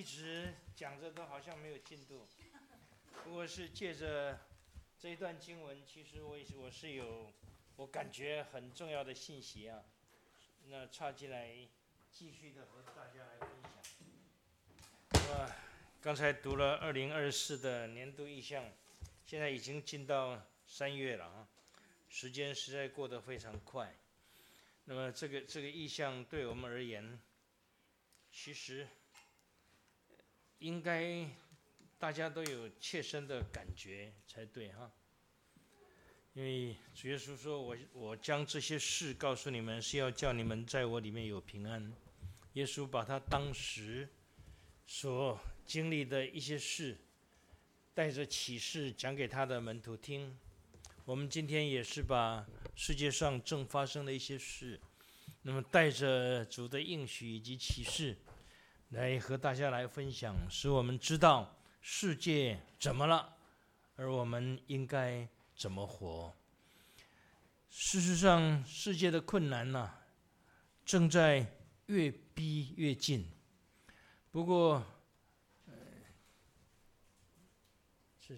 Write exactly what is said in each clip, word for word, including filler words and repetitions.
直讲着都好像没有进度，不过是借着这一段经文，其实我也是我是有我感觉很重要的信息啊，那插进来继续的和大家来分享。那刚才读了二零二四的年度意向，现在已经进到三月了啊，时间实在过得非常快。那么这个这个意向对我们而言，其实应该大家都有切身的感觉才对哈。因为主耶稣说我我将这些事告诉你们，是要叫你们在我里面有平安。耶稣把他当时所经历的一些事，带着启示讲给他的门徒听。我们今天也是把世界上正发生的一些事，那么带着主的应许以及启示来和大家来分享，使我们知道世界怎么了，而我们应该怎么活。事实上，世界的困难呢、啊，正在越逼越近。不过，呃，这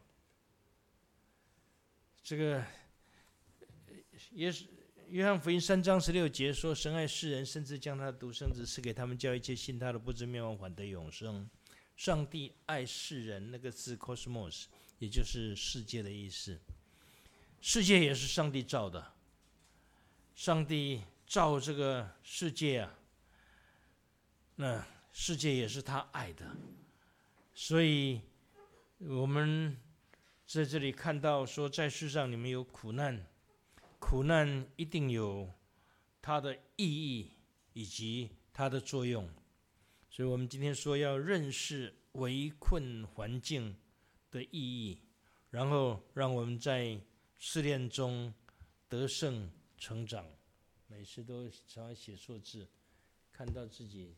这个也是约翰福音三章十六节说：“神爱世人，甚至将他的独生子赐给他们，叫一切信他的不至灭亡，反得永生。”上帝爱世人，那个字 cosmos， 也就是世界的意思。世界也是上帝造的，上帝造这个世界啊，那世界也是他爱的，所以我们在这里看到说，在世上你们有苦难，苦难一定有它的意义以及它的作用。所以我们今天说要认识围困环境的意义，然后让我们在试炼中得胜成长。每次都常常写错字，看到自己，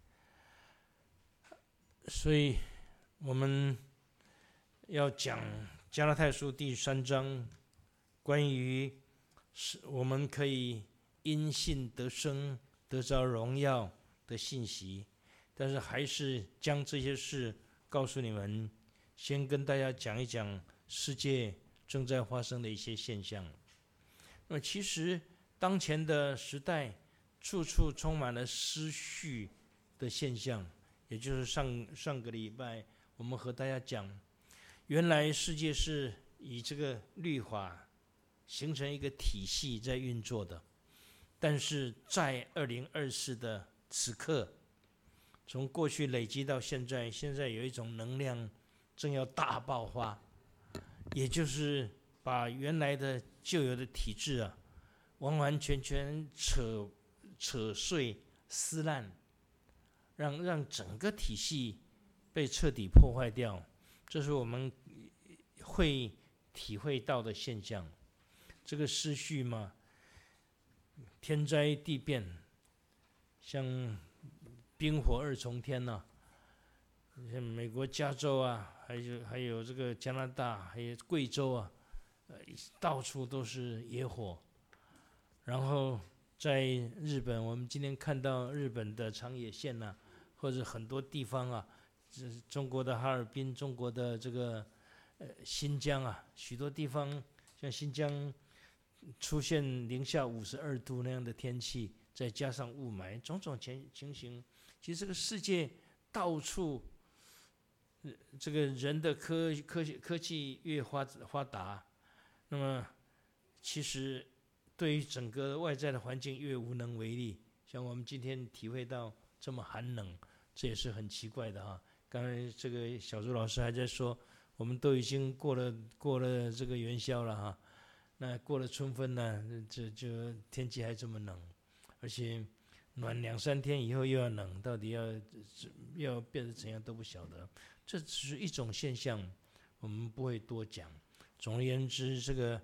所以我们要讲加拉太书第三章关于我们可以因信得生得着荣耀的信息，但是还是将这些事告诉你们，先跟大家讲一讲世界正在发生的一些现象。那么其实当前的时代处处充满了失序的现象，也就是上上个礼拜我们和大家讲，原来世界是以这个律法形成一个体系在运作的，但是在二零二四的此刻，从过去累积到现在，现在有一种能量正要大爆发，也就是把原来的旧有的体制啊，完完全全扯扯碎撕烂，让让整个体系被彻底破坏掉，这是我们会体会到的现象。这个失序嘛，天灾地变，像冰火二重天呐、啊，像美国加州啊，还有还有这个加拿大，还有贵州啊，呃，到处都是野火。然后在日本，我们今天看到日本的长野县呐、啊，或者很多地方啊，中国的哈尔滨，中国的这个呃新疆啊，许多地方像新疆出现零下五十二度那样的天气，再加上雾霾，种种情情形，其实这个世界到处，呃、这个人的科科科技越发发达，那么其实对于整个外在的环境越无能为力。像我们今天体会到这么寒冷，这也是很奇怪的哈。刚才这个小朱老师还在说，我们都已经过了过了这个元宵了哈。那过了春分呢，这就天气还这么冷，而且暖两三天以后又要冷，到底要要变成怎样都不晓得。这只是一种现象，我们不会多讲。总而言之，这个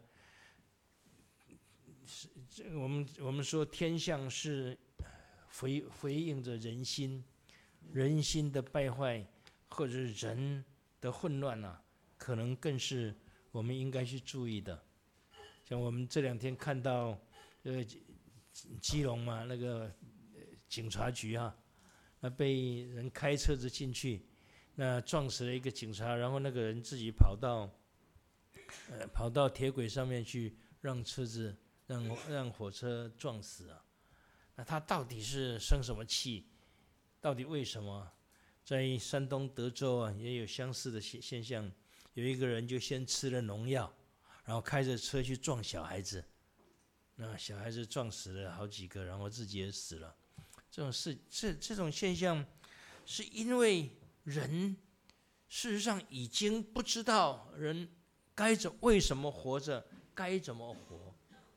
这个我们我们说天象是回回应着人心，人心的败坏或者人的混乱啊，可能更是我们应该去注意的。像我们这两天看到，呃，基隆嘛，那个警察局啊， 那被人开车子进去，那撞死了一个警察，然后那个人自己跑到，呃，跑到铁轨上面去，让车子让让火车撞死啊。那他到底是生什么气？到底为什么？在山东德州啊，也有相似的现现象。有一个人就先吃了农药，然后开着车去撞小孩子，那小孩子撞死了好几个，然后自己也死了。这种事，这这种现象，是因为人事实上已经不知道人该怎为什么活着，该怎么活。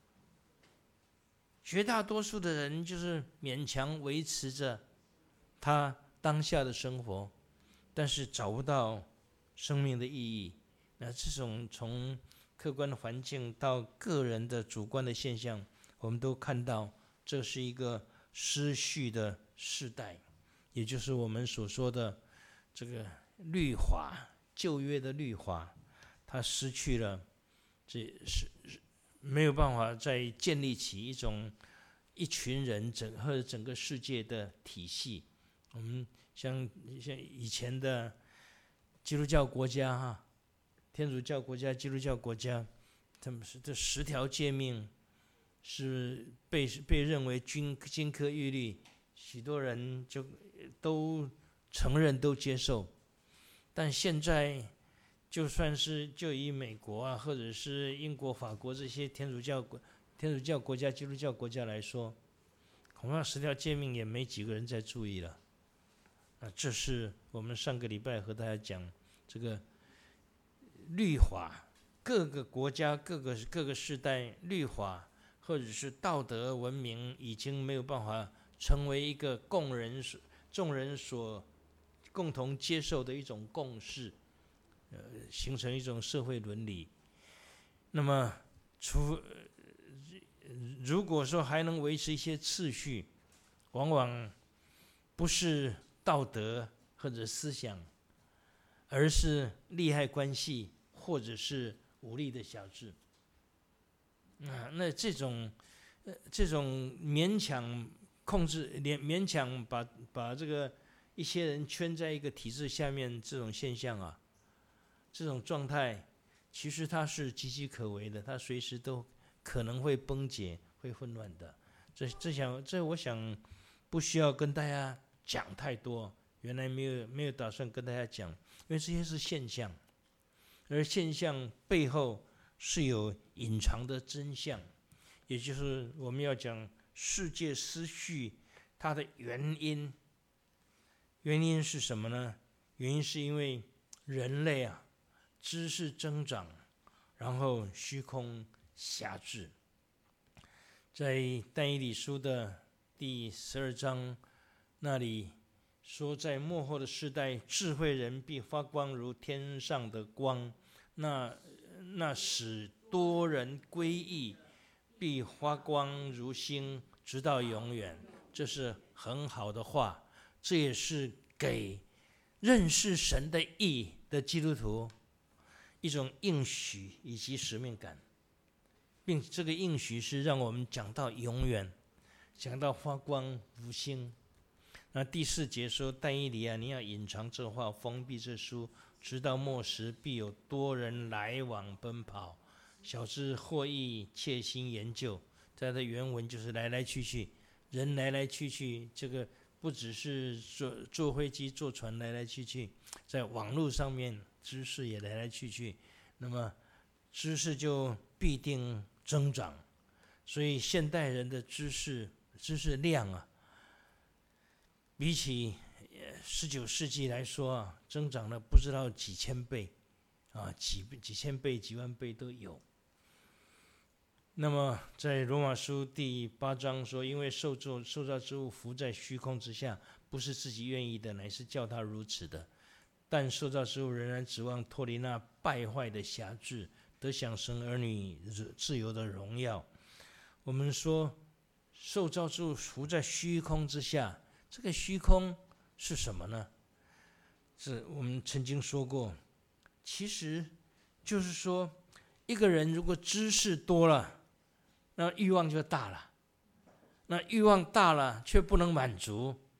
绝大多数的人就是勉强维持着他当下的生活，但是找不到生命的意义。那这种从客观的环境到个人的主观的现象，我们都看到这是一个失序的世代，也就是我们所说的这个律法，旧约的律法，它失去了，这是没有办法再建立起一种一群人整或者整个世界的体系。我们像像以前的基督教国家哈，天主教国家、基督教国家，他们是这十条诫命是被被认为金金科玉律，许多人就都承认、都接受。但现在，就算是就以美国啊，或者是英国、法国这些天主教国、天主教国家、基督教国家来说，恐怕十条诫命也没几个人在注意了。啊，这是我们上个礼拜和大家讲这个律法，各个国家、各个各个世代律法或者是道德文明已经没有办法成为一个共人所众人所共同接受的一种共识，呃，形成一种社会伦理。那么，除如果说还能维持一些次序，往往不是道德或者思想，而是利害关系或者是武力的辖制。啊，那这种，呃，这种勉强控制，勉勉强把把这个一些人圈在一个体制下面，这种现象啊，这种状态，其实它是岌岌可危的，它随时都可能会崩解、会混乱的。这这想，这我想不需要跟大家讲太多，原来没有没有打算跟大家讲，因为这些是现象，而现象背后是有隐藏的真相，也就是我们要讲世界失序它的原因。原因是什么呢？原因是因为人类啊，知识增长，然后虚空辖制。在但以理书的第十二章那里说，在末后的世代，智慧人必发光如天上的光，那那使多人归义，必发光如星，直到永远。这是很好的话，这也是给认识神的义的基督徒一种应许以及使命感，并这个应许是让我们讲到永远，讲到发光如星。那第四节说，但以理啊，你要隐藏这话，封闭这书，直到末时，必有多人来往奔跑，小智获益，切心研究。它的原文就是来来去去，人来来去去，这个不只是坐坐飞机、坐船来来去去，在网络上面知识也来来去去，那么知识就必定增长。所以现代人的知识知识量啊，比起十九世纪来说啊，增长了不知道几千倍啊，几几千倍、几万倍都有。那么在罗马书第八章说，因为受造受造之物浮在虚空之下，不是自己愿意的，乃是叫他如此的。但受造之物仍然指望脱离那败坏的辖制，得享神儿女自由的荣耀。我们说受造之物浮在虚空之下，这个虚空是什么呢？是我们曾经说过，其实就是说，一个人如果知识多了，那欲望就大了。那欲望大了却不能满足，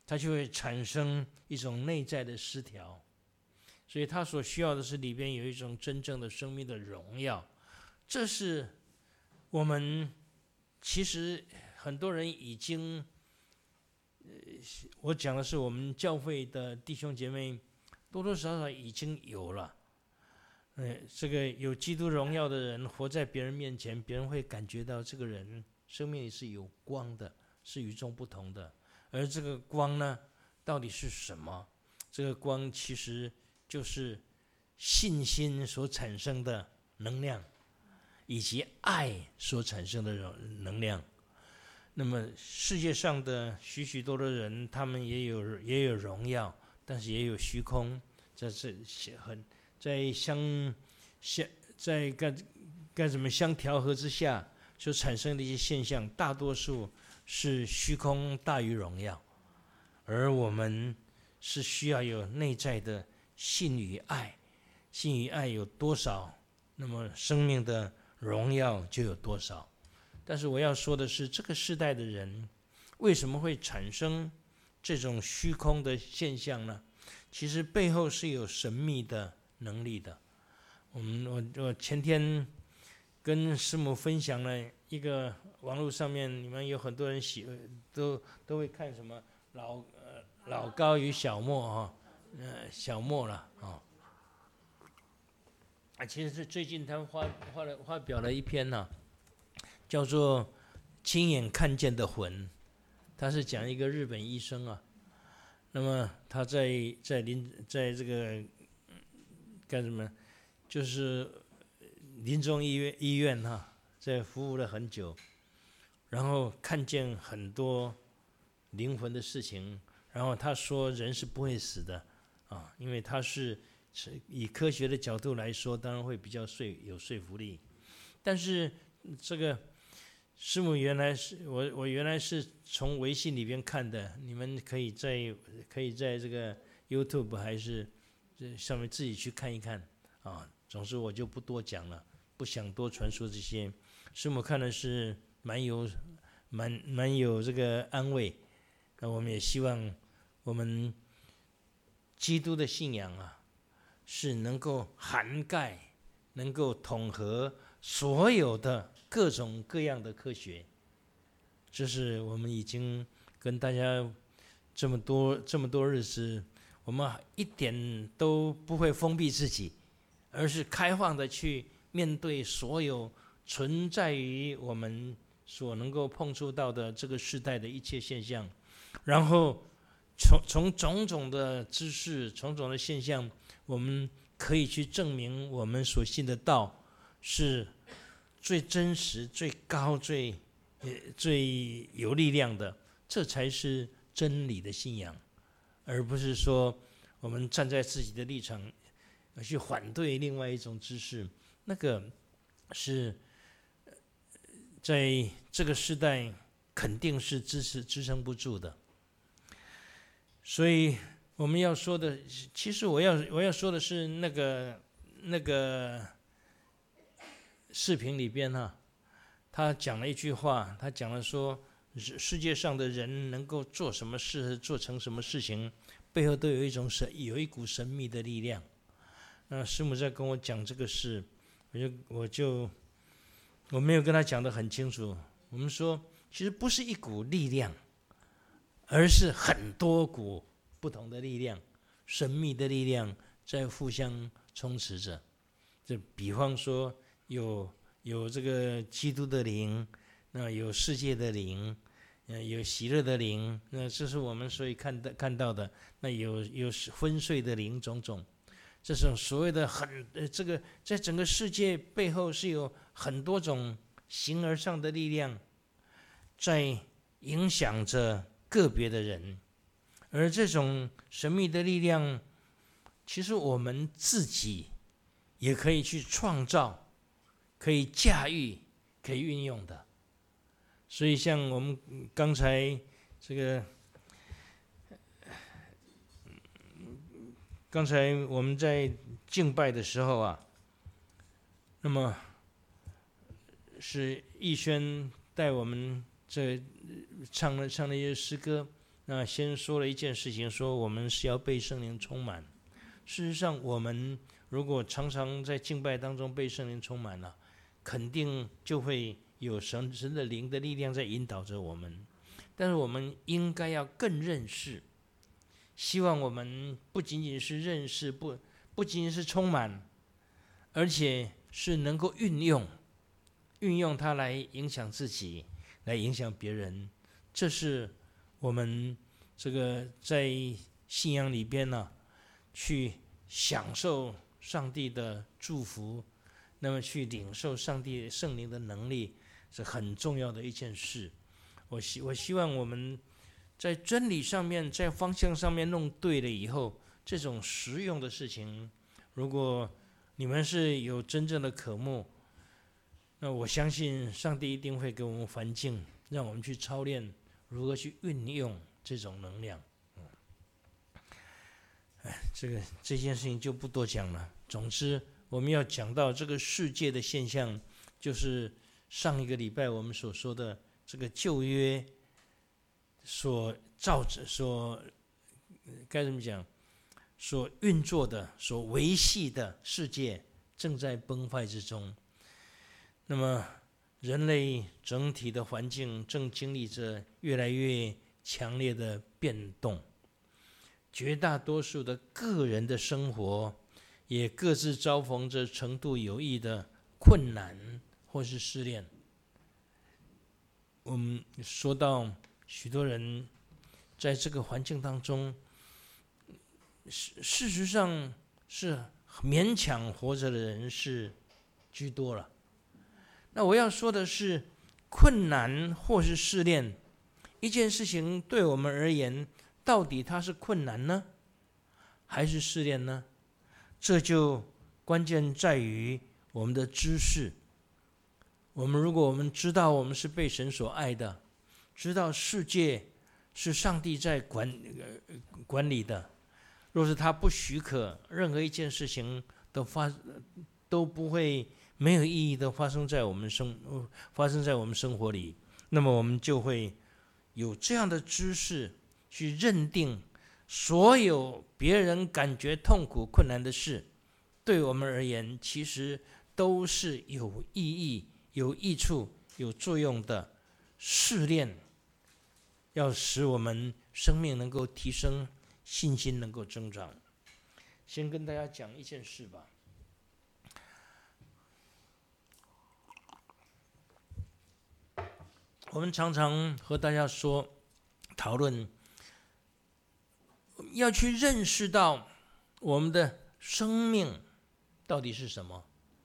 它就会产生一种内在的失调。所以他所需要的是里边有一种真正的生命的荣耀。这是我们其实很多人已经，我讲的是我们教会的弟兄姐妹多多少少已经有了。这个有基督荣耀的人活在别人面前，别人会感觉到这个人生命里是有光的，是与众不同的。而这个光呢，到底是什么？这个光其实就是信心所产生的能量，以及爱所产生的能量。那么世界上的许许多多人，他们也有也有荣耀，但是也有虚空，在这很在相相在该该怎么相调和之下所产生的一些现象，大多数是虚空大于荣耀，而我们是需要有内在的信与爱，信与爱有多少，那么生命的荣耀就有多少。但是我要说的是，这个世代的人为什么会产生这种虚空的现象呢？其实背后是有神秘的能力的。我们我我前天跟师母分享了一个网络上面，你们有很多人喜都都会看什么老呃老高与小莫哈，呃小莫了啊。啊，其实是最近他们发发了发表了一篇呢、啊，叫做《亲眼看见的魂》，他是讲一个日本医生啊，那么他在在临在这个干什么，就是临终医院医院哈、啊，在服务了很久，然后看见很多灵魂的事情，然后他说人是不会死的啊，因为他是以科学的角度来说，当然会比较说有说服力。但是这个师母原来是我我原来是从微信里边看的，你们可以在可以在这个 YouTube 还是这上面自己去看一看啊。总之我就不多讲了，不想多传说这些。师母看的是蛮有蛮蛮有这个安慰。那我们也希望我们基督的信仰啊，是能够涵盖、能够统合所有的各种各样的科学。这是我们已经跟大家这么多这么多日子，我们一点都不会封闭自己，而是开放的去面对所有存在于我们所能够碰触到的这个时代的一切现象，然后从从种种的知识、种种的现象，我们可以去证明我们所信的道是最真实、最高、最最有力量的，这才是真理的信仰，而不是说我们站在自己的立场去反对另外一种知识，那个是在这个时代肯定是支持支撑不住的。所以我们要说的，其实我要我要说的是那个那个视频里边哈、啊，他讲了一句话，他讲了说，世界上的人能够做什么事，做成什么事情，背后都有一种神，有一股神秘的力量。那师母在跟我讲这个事，我就我就我没有跟他讲得很清楚。我们说，其实不是一股力量，而是很多股不同的力量，神秘的力量在互相充斥着。就比方说，有有这个基督的灵，那有世界的灵，有喜乐的灵，那这是我们所以看到看到的。那有有昏睡的灵，种种，这种所谓的很呃，这个在整个世界背后是有很多种形而上的力量，在影响着个别的人，而这种神秘的力量，其实我们自己也可以去创造，可以驾驭，可以运用的。所以像我们刚才这个，刚才我们在敬拜的时候啊，那么是逸轩带我们这唱了唱了一些诗歌， 那先说了一件事情，说我们是要被圣灵充满。事实上，我们如果常常在敬拜当中被圣灵充满了，肯定就会有神神的灵的力量在引导着我们。但是我们应该要更认识，希望我们不仅仅是认识，不不仅仅是充满，而且是能够运用，运用它来影响自己，来影响别人。这是我们这个在信仰里边呢、啊，去享受上帝的祝福，那么去领受上帝圣灵的能力，是很重要的一件事。我希我希望我们在真理上面，在方向上面弄对了以后，这种实用的事情，如果你们是有真正的渴慕，那我相信上帝一定会给我们环境，让我们去操练如何去运用这种能量。哎，这个这件事情就不多讲了。总之，我们要讲到这个世界的现象，就是上一个礼拜我们所说的这个旧约所造成、所该怎么讲、所运作的、所维系的世界正在崩坏之中。那么，人类整体的环境正经历着越来越强烈的变动。绝大多数的个人的生活也各自遭逢着程度有异的困难或是试炼。我们说到许多人在这个环境当中，事实上是勉强活着的人是居多了。那我要说的是，困难或是试炼，一件事情对我们而言，到底它是困难呢，还是试炼呢？这就关键在于我们的知识。我们如果我们知道我们是被神所爱的，知道世界是上帝在管呃管理的，若是他不许可任何一件事情都发都不会没有意义的发生在我们生发生在我们生活里，那么我们就会有这样的知识去认定所有别人感觉痛苦困难的事，对我们而言其实都是有意义、有益处、有作用的试炼，要使我们生命能够提升，信心能够增长。先跟大家讲一件事吧。我们常常和大家说讨论，要去认识到我们的生命到底是什么。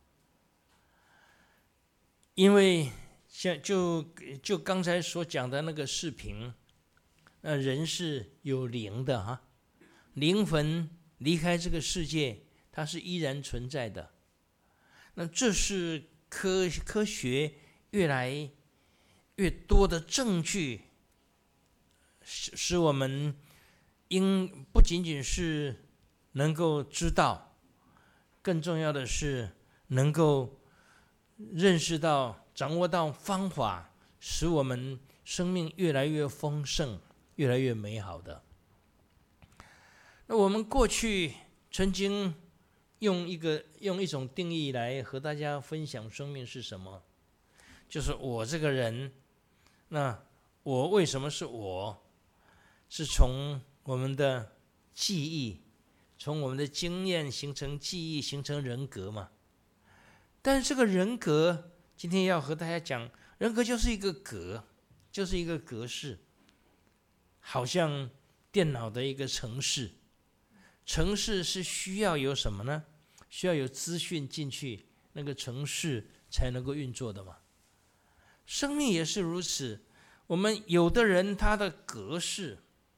因为像就就刚才所讲的那个视频，那人是有灵的哈，灵魂离开这个世界，它是依然存在的。那这是科科学越来越多的证据，使使我们应不仅仅是能够知道，更重要的是能够认识到、掌握到方法，使我们生命越来越丰盛、越来越美好的。那我们过去曾经用一个用一种定义来和大家分享生命是什么，就是我这个人，那我为什么是我？是从我们的记忆，从我们的经验形成记忆，形成人格嘛。但是这个人格，今天要和大家讲，人格就是一个格，就是一个格式，好像电脑的一个程式。程式是需要有什么呢？需要有资讯进去，那个程式才能够运作的嘛。生命也是如此，我们有的人他的格式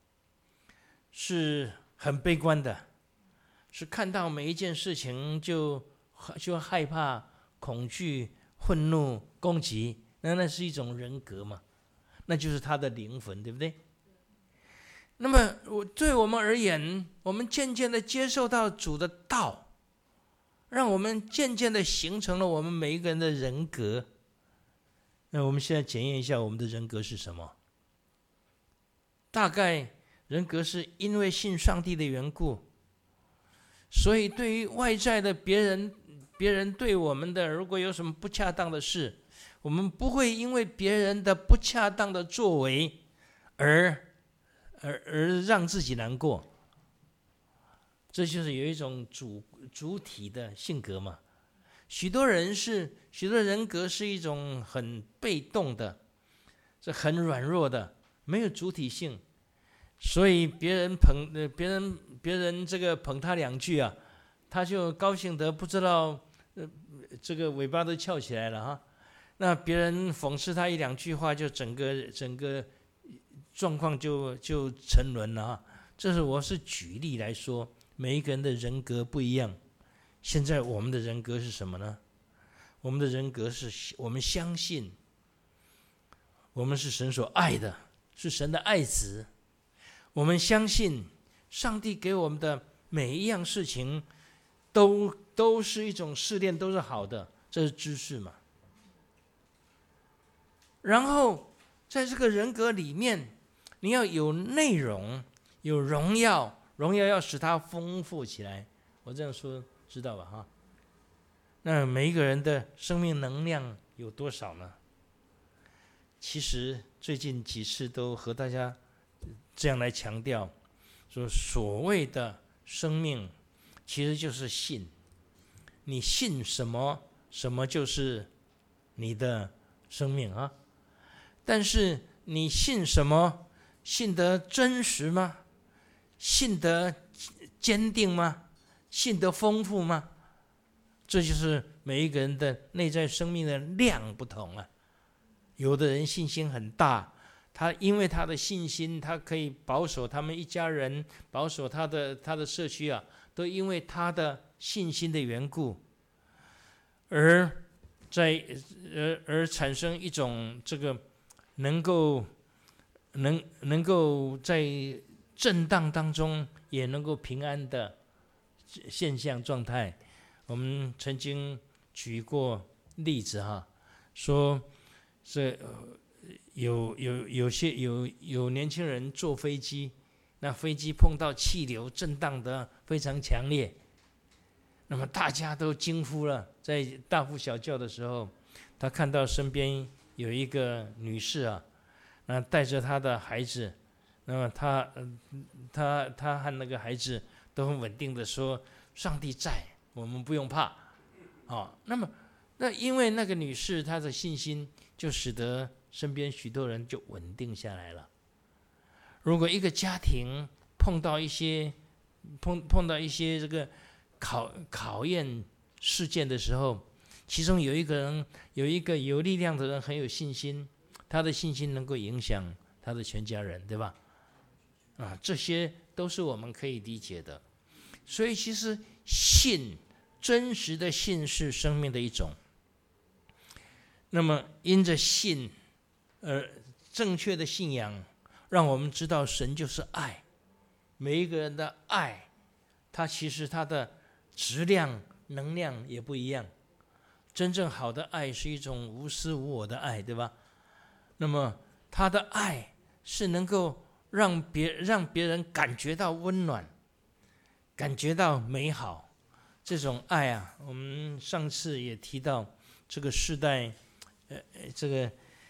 是很悲观的，是看到每一件事情就就害怕、恐惧、愤怒、攻击，那那是一种人格嘛，那就是他的灵魂，对不对？那么对我们而言，我们渐渐的接受到主的道，让我们渐渐的形成了我们每一个人的人格。那我们现在检验一下我们的人格是什么？ 大概人格是因为信上帝的缘故，所以对于外在的别人，别人对我们的如果有什么不恰当的事，我们不会因为别人的不恰当的作为而而而让自己难过。这就是有一种主主体的性格嘛。许多人是许多人格是一种很被动的，是很软弱的，没有主体性，所以别人捧呃别人别人这个捧他两句啊，他就高兴得不知道呃这个尾巴都翘起来了哈。那别人讽刺他一两句话，就整个整个状况就就沉沦了哈。这是我是举例来说，每一个人的人格不一样。现在我们的人格是什么呢？我们的人格是我们相信我们是神所爱的，是神的爱子。我们相信上帝给我们的每一样事情都都是一种试炼，都是好的，这是知识嘛。然后在这个人格里面，你要有内容，有荣耀，荣耀要使它丰富起来。我这样说知道吧哈？那每一个人的生命能量有多少呢？其实最近几次都和大家这样来强调，说所谓的生命其实就是信，你信什么，什么就是你的生命啊。但是你信什么，信得真实吗？信得坚定吗？信得丰富吗？这就是每一个人的内在生命的量不同啊。有的人信心很大，他因为他的信心，他可以保守他们一家人，保守他的他的社区啊，都因为他的信心的缘故，而在而而产生一种这个能够能能够在震荡当中也能够平安的现象状态。我们曾经举过例子哈，说这有有有些有有年轻人坐飞机，那飞机碰到气流震荡的非常强烈，那么大家都惊呼了，在大呼小叫的时候，他看到身边有一个女士啊，那带着她的孩子，那么他他他和那个孩子都很稳定的说：“上帝在，我们不用怕。”哦，那么那因为那个女士她的信心，就使得身边许多人就稳定下来了。如果一个家庭碰到一些碰碰到一些这个考考验事件的时候，其中有一个人有一个有力量的人很有信心，他的信心能够影响他的全家人，对吧？啊，这些都是我们可以理解的。所以其实信，真实的信是生命的一种。那么因着信，而正确的信仰，让我们知道神就是爱。每一个人的爱，它其实它的质量、能量也不一样。真正好的爱是一种无私无我的爱，对吧？那么他的爱是能够让别让别人感觉到温暖，感觉到美好。这种爱啊，我们上次也提到，这个世代，呃，这个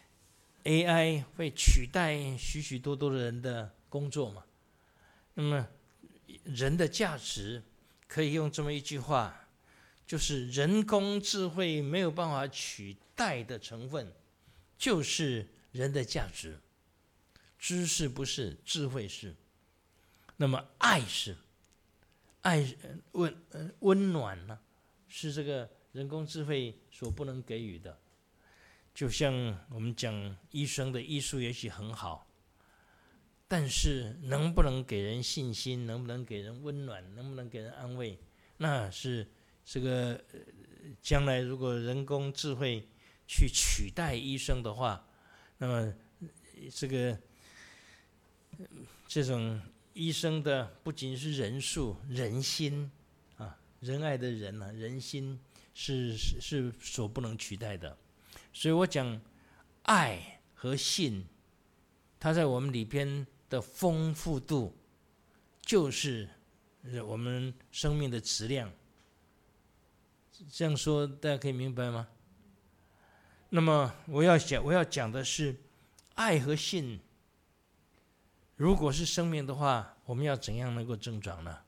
A I 会取代许许多多的人的工作嘛。那么人的价值可以用这么一句话，就是人工智慧没有办法取代的成分，就是人的价值。知识不是，智慧是，那么爱是，爱温温暖呢、啊，是这个人工智慧所不能给予的。就像我们讲医生的医术也许很好，但是能不能给人信心，能不能给人温暖，能不能给人安慰，那是这个将来如果人工智慧去取代医生的话，那么这个这种医生的不仅是人数，人心啊，仁爱的人啊，人心是是是所不能取代的。所以我讲爱和信，它在我们里边的丰富度，就是我们生命的质量。这样说大家可以明白吗？那么我要讲，我要讲的是，爱和信，如果是生命的话，我们要怎样能够增长呢？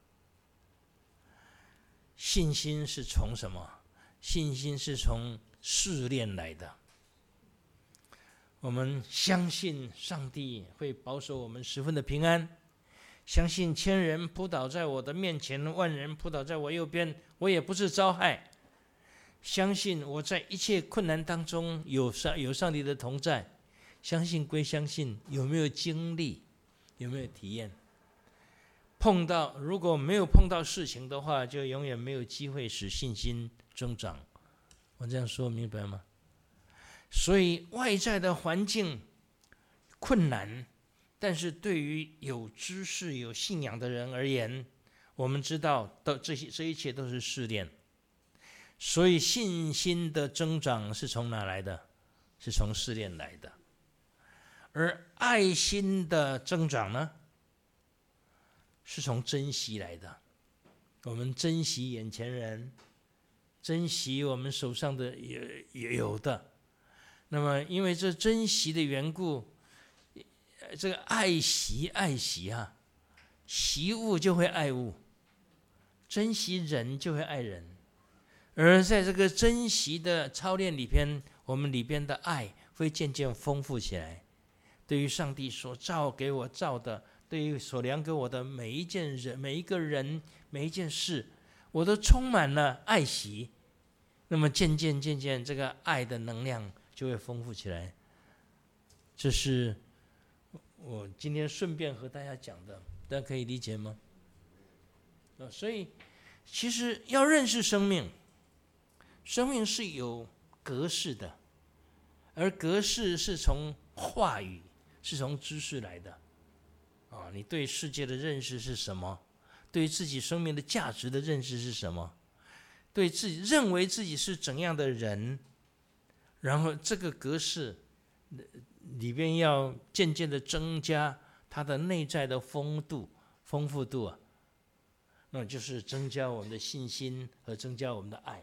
信心是从什么？信心是从试炼来的。我们相信上帝会保守我们十分的平安，相信千人扑倒在我的面前，万人扑倒在我右边，我也不是遭害。相信我在一切困难当中有上有上帝的同在，相信归相信，有没有经历，有没有体验？碰到如果没有碰到事情的话，就永远没有机会使信心增长。我这样说明白吗？所以外在的环境困难，但是对于有知识有信仰的人而言，我们知道这些这一切都是试炼。所以信心的增长是从哪来的？是从试炼来的。而爱心的增长呢，是从珍惜来的。我们珍惜眼前人，珍惜我们手上的有的。那么因为这珍惜的缘故，这个爱惜爱惜啊，惜物就会爱物，珍惜人就会爱人。而在这个珍惜的操练里边，我们里边的爱会渐渐丰富起来。对于上帝所造给我造的，对于所量给我的每一件人、每一个人、每一件事，我都充满了爱惜。那么渐渐渐渐，这个爱的能量就会丰富起来。这是我今天顺便和大家讲的，大家可以理解吗？所以其实要认识生命，生命是有格式的，而格式是从话语，是从知识来的。啊，你对世界的认识是什么？对自己生命的价值的认识是什么？对自己认为自己是怎样的人，然后这个格式里边要渐渐的增加它的内在的丰度、丰富度啊，那就是增加我们的信心和增加我们的爱。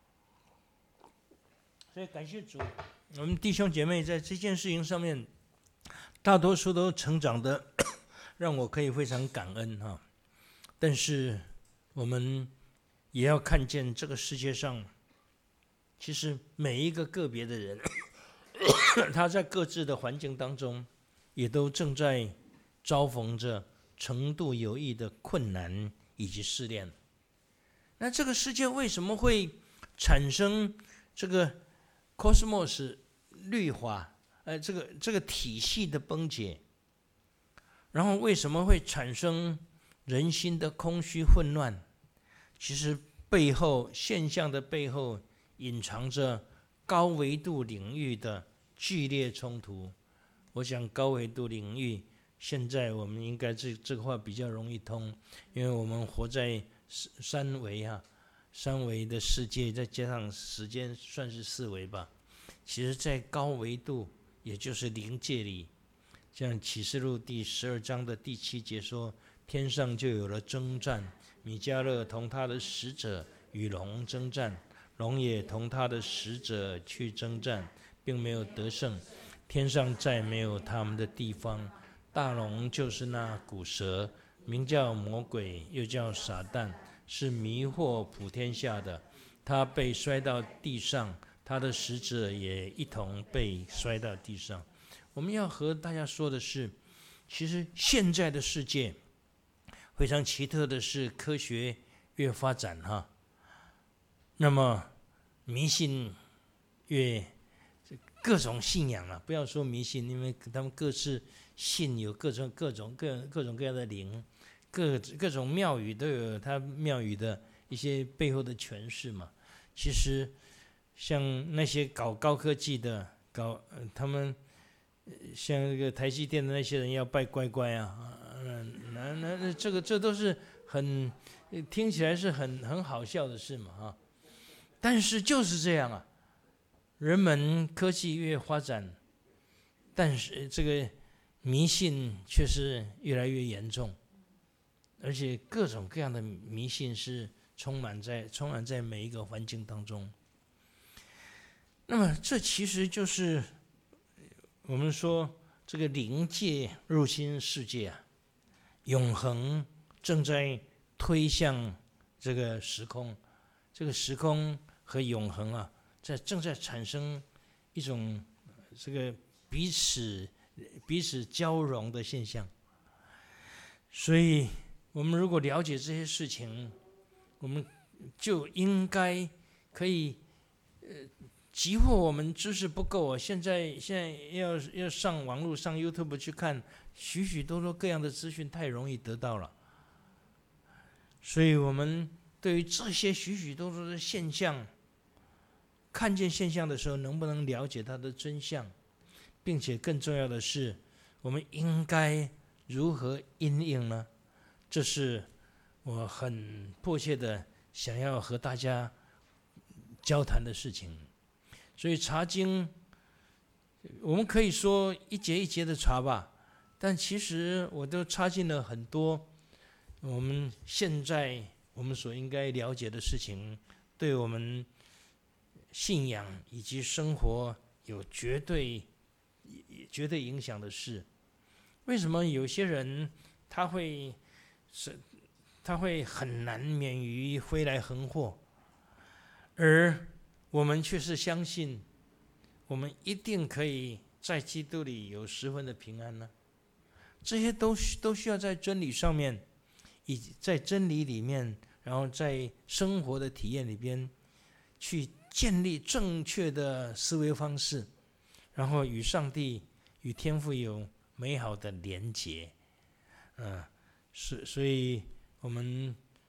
所以感谢主，我们弟兄姐妹在这件事情上面，大多数都成长的，让我可以非常感恩哈。但是我们也要看见这个世界上，其实每一个个别的人，他在各自的环境当中，也都正在遭逢着程度有异的困难以及试炼。那这个世界为什么会产生这个 cosmos 律法，呃，这个这个体系的崩解？然后为什么会产生人心的空虚混乱？其实背后现象的背后隐藏着高维度领域的剧烈冲突。我想高维度领域现在我们应该这这个话比较容易通，因为我们活在三维啊，三维的世界，再加上时间算是四维吧。其实在高维度，也就是灵界里，像启示录第十二章的第七节说，天上就有了征战，米迦勒同他的使者与龙征战，龙也同他的使者去征战，并没有得胜。天上再没有他们的地方。大龙就是那古蛇，名叫魔鬼，又叫撒旦，是迷惑普天下的。他被摔到地上，他的使者也一同被摔到地上。我们要和大家说的是，其实现在的世界非常奇特的是，科学越发展哈，那么迷信越各种信仰啊，不要说迷信，因为他们各自信有各种各种各各种各样的灵，各各种庙宇都有它庙宇的一些背后的诠释嘛。其实像那些搞高科技的，搞、呃、他们像那个台积电的那些人要拜乖乖啊，那那那这个这都是很听起来是很很好笑的事嘛啊，但是就是这样啊。人们科技越发展，但是这个迷信却是越来越严重，而且各种各样的迷信是充满在充满在每一个环境当中。那么这其实就是我们说这个灵界入侵世界啊，永恒正在推向这个时空，这个时空和永恒啊，在正在产生一种这个彼此彼此交融的现象。所以我们如果了解这些事情，我们就应该可以呃急迫我们知识不够啊！现在现在要要上网络上 YouTube 去看许许多多各样的资讯，太容易得到了。所以我们对于这些许许多多的现象，看见现象的时候，能不能了解它的真相，并且更重要的是，我们应该如何因应呢？这是我很迫切的想要和大家交谈的事情。所以查经，我们可以说一节一节的查吧，但其实我都插进了很多我们现在我们所应该了解的事情，对我们信仰以及生活有绝对绝对影响的事。为什么有些人他会是他会很难免于飞来横祸，而我们却是相信我们一定可以在基督里有十分的平安呢？这些都都需要在真理上面，以在真理里面，然后在生活的体验里边去建立正确的思维方式，然后与上帝与天父有美好的连结。嗯、呃，所所以我们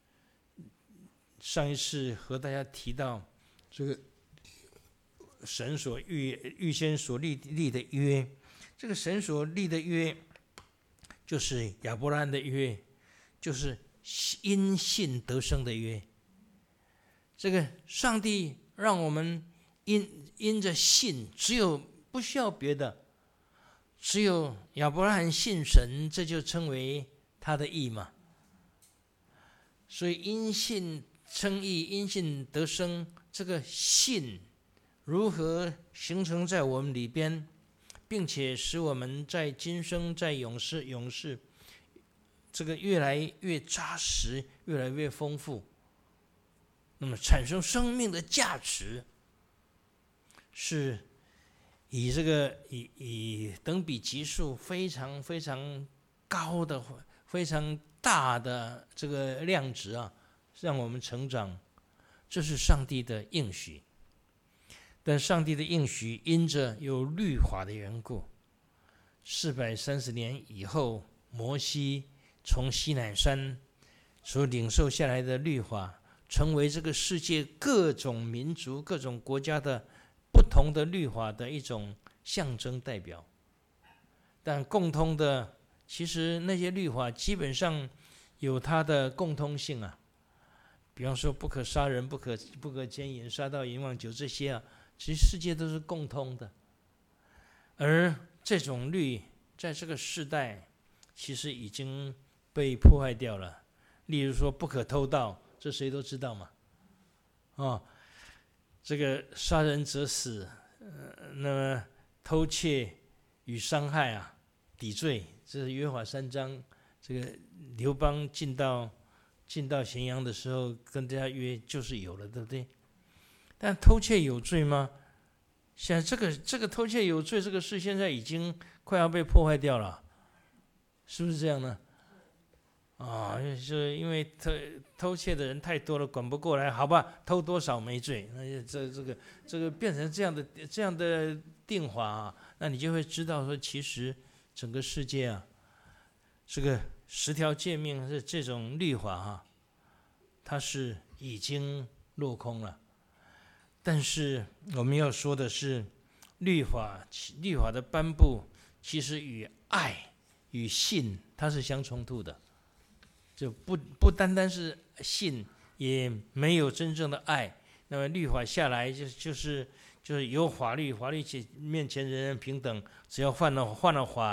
上一次和大家提到这个神所预预先所立立的约，这个神所立的约，就是亚伯拉罕的约，就是因信得生的约。这个上帝让我们因因着信，只有不需要别的，只有亚伯拉罕信神，这就称为他的义嘛。所以因信称义，因信得生，这个信如何形成在我们里边，并且使我们在今生在永世永世这个越来越扎实，越来越丰富，那么产生生命的价值，是以这个以以等比级数非常非常高的非常大的这个量值啊，让我们成长，这是上帝的应许。但上帝的应许因着有律法的缘故，四百三十年以后，摩西从西乃山所领受下来的律法，成为这个世界各种民族、各种国家的不同的律法的一种象征代表。但共通的，其实那些律法基本上有它的共通性啊。比方说，不可杀人、不可不可奸淫、杀盗淫妄酒这些啊。其实世界都是共通的，而这种律在这个世代其实已经被破坏掉了。例如说不可偷盗，这谁都知道嘛。哦，这个杀人者死，呃、那么偷窃与伤害啊，抵罪，这是约法三章。这个刘邦进到进到咸阳的时候，跟大家约就是有了，对不对？但偷窃有罪吗？现在这个这个偷窃有罪这个事，现在已经快要被破坏掉了，是不是这样呢？啊，就是因为偷偷窃的人太多了，管不过来，好吧，偷多少没罪，那这这个这个变成这样的这样的定法啊，那你就会知道说，其实整个世界啊，这个十条诫命是这种律法啊，它是已经落空了。但是我们要说的是，律法律法的颁布其实与爱与信它是相冲突的，就不不单单是信，也没有真正的爱。那么律法下来就就是就是有法律，法律面前人人平等，只要犯了犯了法，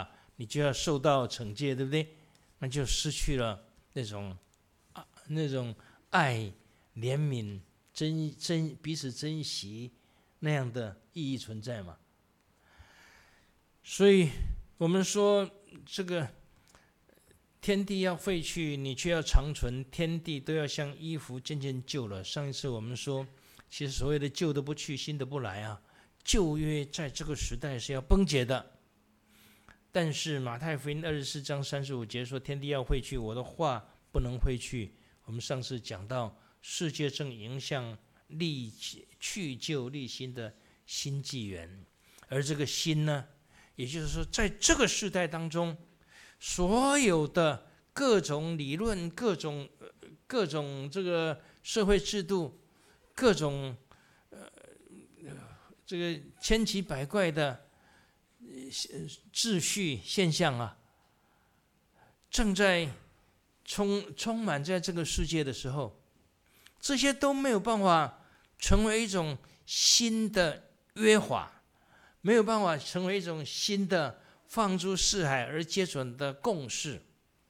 你就要受到惩戒，对不对？那就失去了那种啊那种爱、怜悯、珍珍彼此珍惜那样的意义存在嘛。所以我们说这个天地要废去，你却要长存，天地都要像衣服渐渐旧了。上一次我们说，其实所谓的旧的不去，新的不来啊。旧约在这个时代是要崩解的，但是马太福音二十四章三十五节说，天地要废去，我的话不能废去。我们上次讲到，世界正迎向立去旧立新的新纪元，而这个新呢，也就是说，在这个时代当中，所有的各种理论、各种各种这个社会制度、各种呃这个千奇百怪的秩序现象啊，正在充充满在这个世界的时候，这些都没有办法成为一种新的约法，没有办法成为一种新的放诸四海而皆准的共识。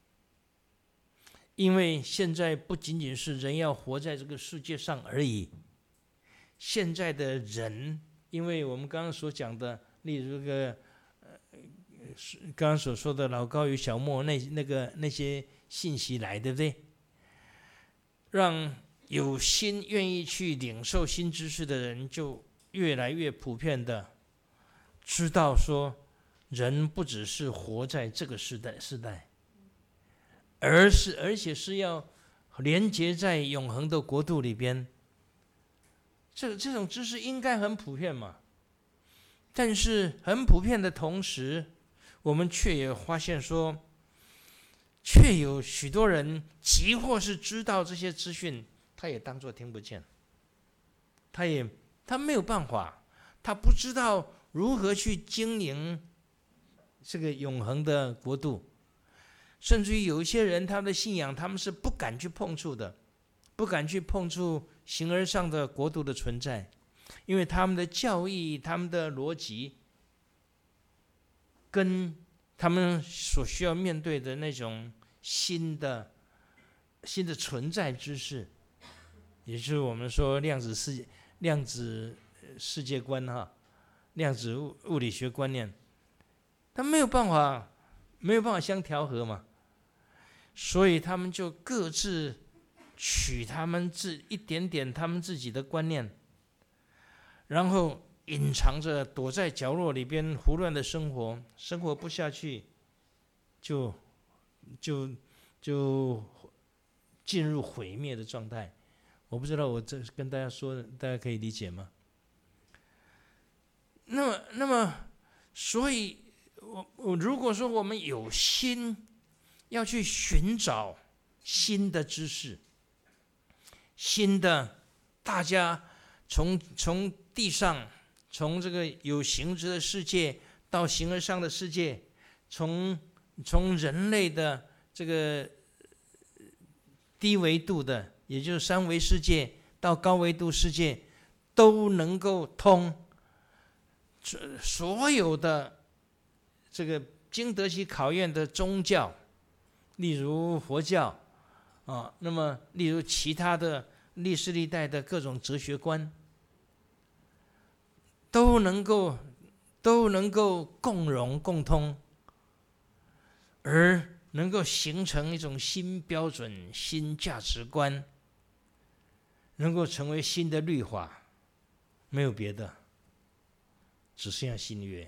因为现在不仅仅是人要活在这个世界上而已，现在的人，因为我们刚刚所讲的，例如这个呃刚刚所说的老高与小莫那那个那些信息来，对不对？让有心愿意去领受新知识的人，就越来越普遍的知道说，人不只是活在这个时代时代，而是而且是要连结在永恒的国度里边。这这种知识应该很普遍嘛，但是很普遍的同时，我们却也发现说，却有许多人即或是知道这些资讯，他也当作听不见，他也他没有办法，他不知道如何去经营这个永恒的国度，甚至于有一些人，他的信仰他们是不敢去碰触的，不敢去碰触形而上的国度的存在，因为他们的教义、他们的逻辑，跟他们所需要面对的那种新的新的存在知识，也就是我们说量子世界、量子世界观哈，量子物物理学观念，他没有办法，没有办法相调和嘛，所以他们就各自取他们自一点点他们自己的观念，然后隐藏着，躲在角落里边胡乱的生活，生活不下去，就就就进入毁灭的状态。我不知道我这跟大家说，大家可以理解吗？那么，那么，所以，我我如果说我们有心要去寻找新的知识，新的，大家从从地上，从这个有形质的世界到形而上的世界，从从人类的这个低维度的，也就是三维世界到高维度世界，都能够通。所有的这个经得起考验的宗教，例如佛教啊，那么例如其他的历世历代的各种哲学观，都能够都能够共融共通，而能够形成一种新标准、新价值观，能够成为新的律法，没有别的，只剩下新约。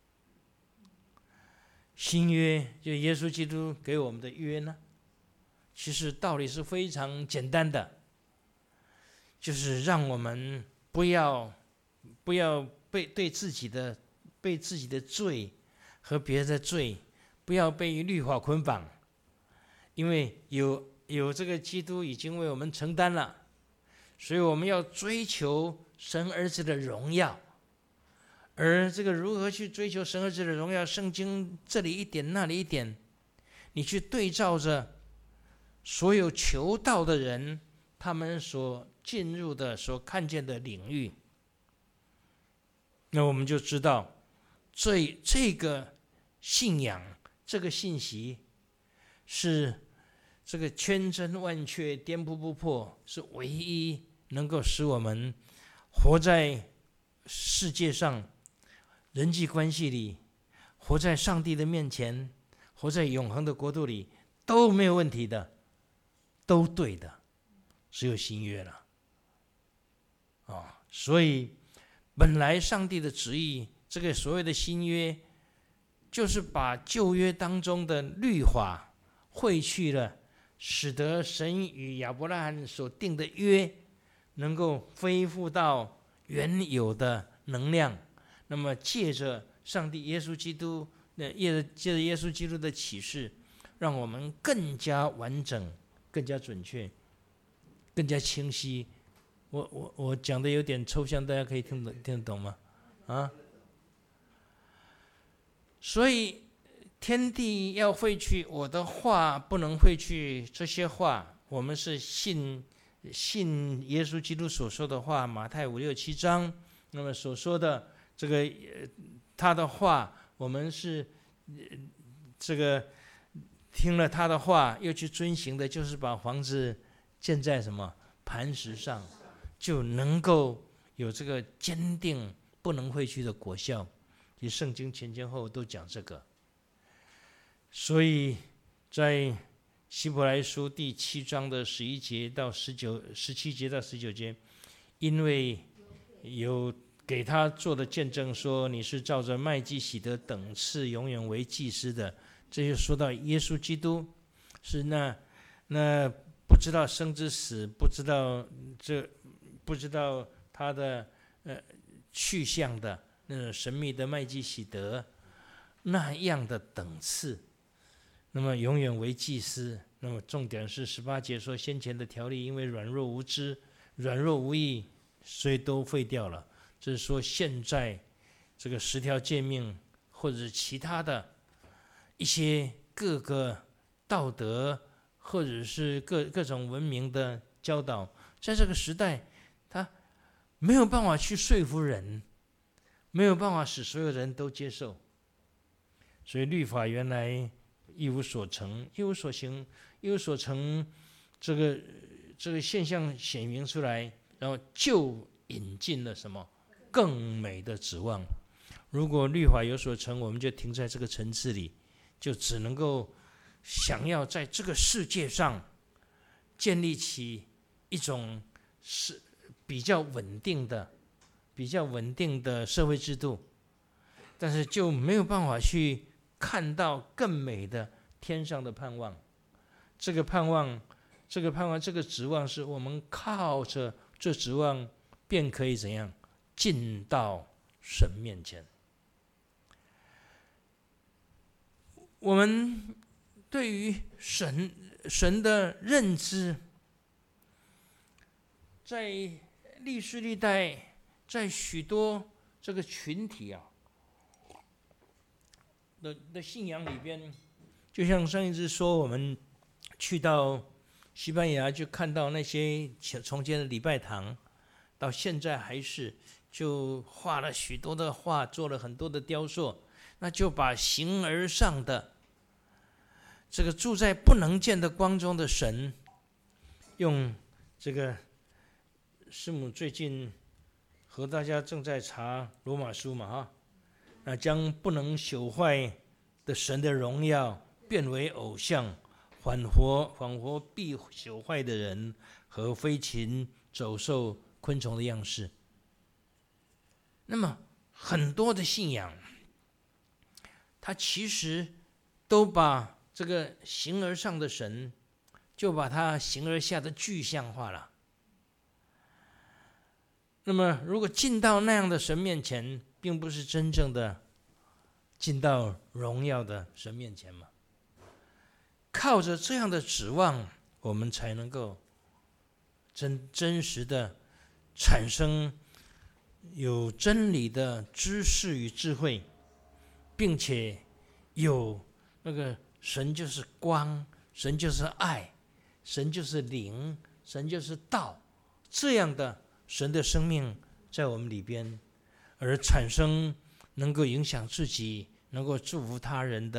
新约就耶稣基督给我们的约呢，其实道理是非常简单的，就是让我们不要不要被对自己的被自己的罪和别人的罪，不要被律法捆绑，因为有有这个基督已经为我们承担了，所以我们要追求神儿子的荣耀。而这个如何去追求神儿子的荣耀，圣经这里一点那里一点，你去对照着所有求道的人他们所进入的、所看见的领域，那我们就知道这这个信仰这个信息是这个千真万确、颠扑不破，是唯一能够使我们活在世界上人际关系里，活在上帝的面前，活在永恒的国度里都没有问题的，都对的，只有新约了。哦，所以本来上帝的旨意，这个所谓的新约，就是把旧约当中的律法废去了，使得神与亚伯拉罕所定的约能够恢复到原有的能量。那么借着上帝耶稣基督，借着耶稣基督的启示，让我们更加完整、更加准确、更加清晰。我我我讲的有点抽象，大家可以听得听得懂吗？啊？所以天地要废去，我的话不能废去。这些话，我们是信信耶稣基督所说的话，马太五六七章，那么所说的这个他的话，我们是这个听了他的话，又去遵行的，就是把房子建在什么磐石上，就能够有这个坚定不能废去的果效。其实圣经前前后后都讲这个。所以在希伯来书第七章的十一节到十九、十七节到十九节，因为有给他做的见证说，你是照着麦基洗德等次永远为祭司的，这就说到耶稣基督是那那不知道生之死，不知道这不知道他的呃去向的那种神秘的麦基洗德那样的等次。那么永远为祭司，那么重点是十八节说，先前的条例因为软弱无知、软弱无益，所以都废掉了。就是说，现在这个十条诫命，或者是其他的一些各个道德，或者是各各种文明的教导，在这个时代，他没有办法去说服人，没有办法使所有人都接受。所以律法原来一无所成，一无所行，一无所成，这个这个现象显明出来，然后就引进了什么更美的指望。如果律法有所成，我们就停在这个层次里，就只能够想要在这个世界上建立起一种是比较稳定的、比较稳定的社会制度，但是就没有办法去看到更美的天上的盼望。这个盼望，这个盼望，这个指望，是我们靠着这指望，便可以怎样进到神面前。我们对于神神的认知，在历世历代，在许多这个群体啊的的信仰里边，就像上一次说，我们去到西班牙，就看到那些从前的礼拜堂，到现在还是就画了许多的画，做了很多的雕塑，那就把形而上的这个住在不能见的光中的神，用这个师母最近和大家正在查罗马书嘛哈，那将不能朽坏的神的荣耀变为偶像，仿佛仿佛必朽坏的人和飞禽走兽昆虫的样式。那么很多的信仰，它其实都把这个形而上的神，就把它形而下的具象化了。那么如果进到那样的神面前，并不是真正的进到荣耀的神面前嘛。靠着这样的指望，我们才能够真真实的产生有真理的知识与智慧，并且有那个神就是光，神就是爱，神就是灵，神就是道，这样的神的生命在我们里边，而产生能够影响自己，能够祝福他人的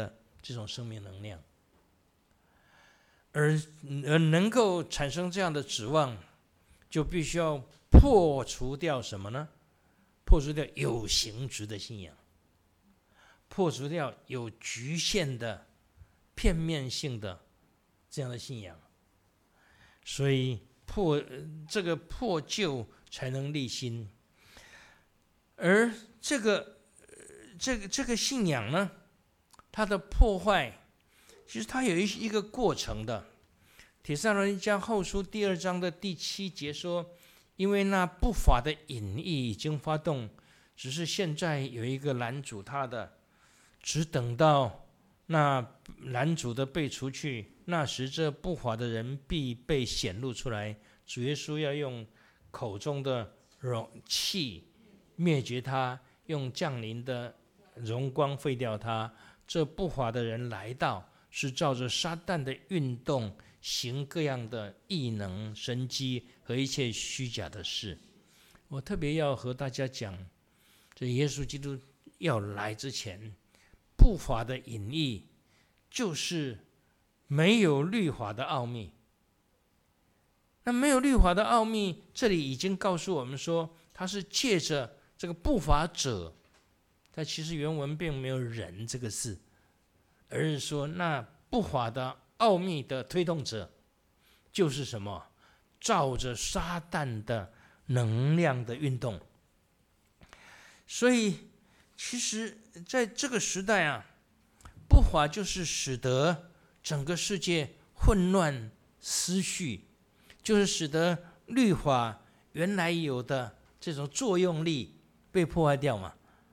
这种生命能量，而而能够产生这样的指望，就必须要破除掉什么呢？破除掉有形质的信仰，破除掉有局限的、片面性的这样的信仰。所以破这个破旧才能立新，而这个这个这个信仰呢，它的破坏，其实它有一一个过程的。帖撒罗尼迦后书第二章的第七节说，因为那不法的隐意已经发动，只是现在有一个拦阻他的，只等到那拦阻的被除去，那时这不法的人必被显露出来。主耶稣要用口中的容气灭绝他，用降临的荣光废掉他。这不法的人来到，是照着撒旦的运动，行各样的异能、神迹和一切虚假的事。我特别要和大家讲，这耶稣基督要来之前，不法的隐意就是没有律法的奥秘。那没有律法的奥秘，这里已经告诉我们说，他是借着这个不法者，但其实原文并没有人这个字，而是说那不法的奥秘的推动者就是什么？照着撒旦的能量的运动。所以其实在这个时代啊，不法就是使得整个世界混乱思绪，就是使得律法原来有的这种作用力被破坏掉嘛。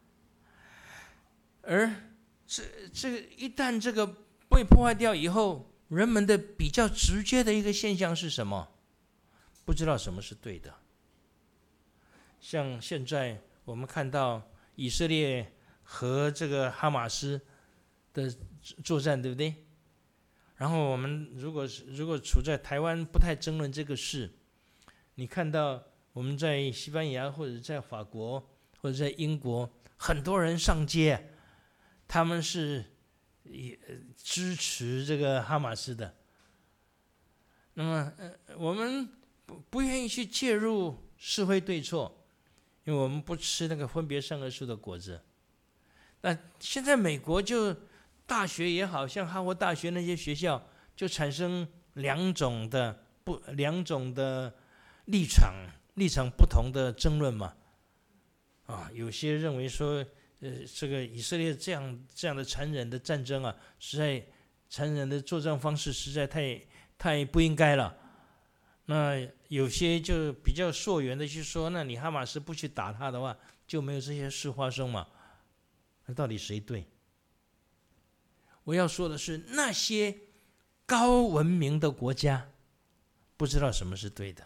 而这这一旦这个被破坏掉以后，人们的比较直接的一个现象是什么？不知道什么是对的。像现在我们看到以色列和这个哈马斯的作战，对不对？然后我们如果如果处在台湾，不太争论这个事，你看到我们在西班牙或者在法国或者在英国，很多人上街，他们是支持这个哈马斯的。那么，呃，我们不不愿意去介入是非对错，因为我们不吃那个分别善恶树的果子。那现在美国就大学也好像哈佛大学那些学校，就产生两种的不两种的立场，立场不同的争论嘛。啊，有些认为说，呃，这个以色列这样这样的残忍的战争啊，实在残忍的作战方式实在太太不应该了。那有些就比较溯源的去说，那你哈马斯不去打他的话，就没有这些事发生嘛。那到底谁对？我要说的是，那些高文明的国家不知道什么是对的。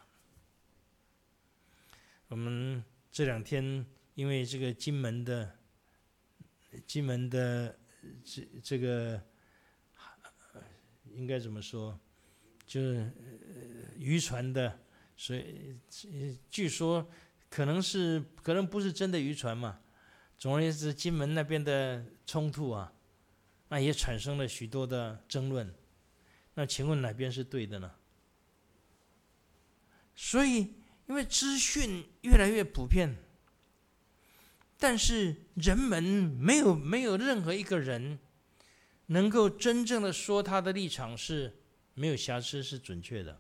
我们这两天因为这个金门的金门的这这个应该怎么说，就是渔船的，所以据说可能是可能不是真的渔船嘛。总而言之，金门那边的冲突啊，那也产生了许多的争论。那请问哪边是对的呢？所以，因为资讯越来越普遍，但是人们没有没有任何一个人能够真正的说他的立场是没有瑕疵，是准确的。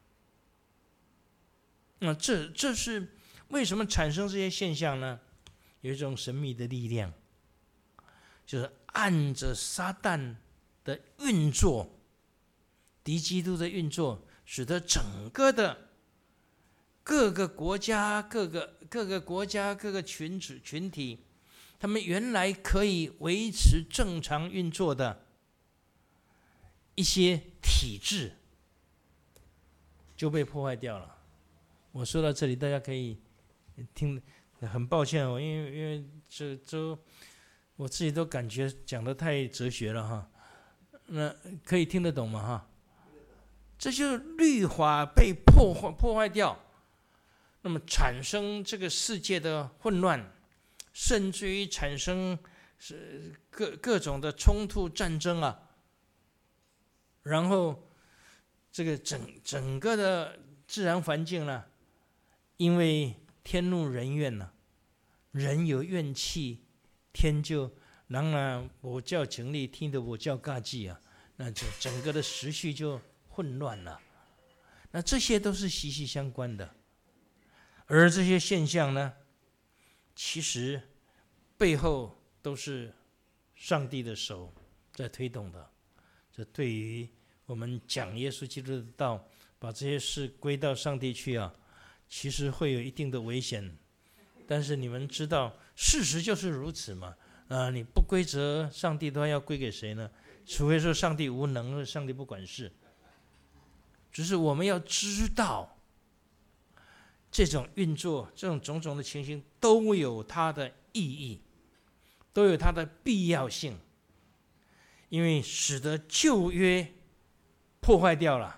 那这这是为什么产生这些现象呢？有一种神秘的力量，就是按着撒旦的运作，敌基督的运作，使得整个的各个国家、各个各个国家、各个群体群体，他们原来可以维持正常运作的一些体制，就被破坏掉了。我说到这里，大家可以听。很抱歉哦，因为因为这都我自己都感觉讲得太哲学了哈。那可以听得懂吗哈？这就是律法被破坏破坏掉，那么产生这个世界的混乱，甚至于产生是各各种的冲突战争啊，然后这个整整个的自然环境呢，因为天怒人怨呢、啊，人有怨气，天就人呢我叫情力，天的我叫尬技啊，那就整个的时序就混乱了。那这些都是息息相关的，而这些现象呢，其实背后都是上帝的手在推动的。这对于我们讲耶稣基督的道，把这些事归到上帝去啊，其实会有一定的危险。但是你们知道，事实就是如此嘛。啊，你不归责上帝的话，要归给谁呢？除非说上帝无能，上帝不管事。只是我们要知道，这种运作，这种种种的情形，都有它的意义，都有它的必要性，因为使得旧约破坏掉了，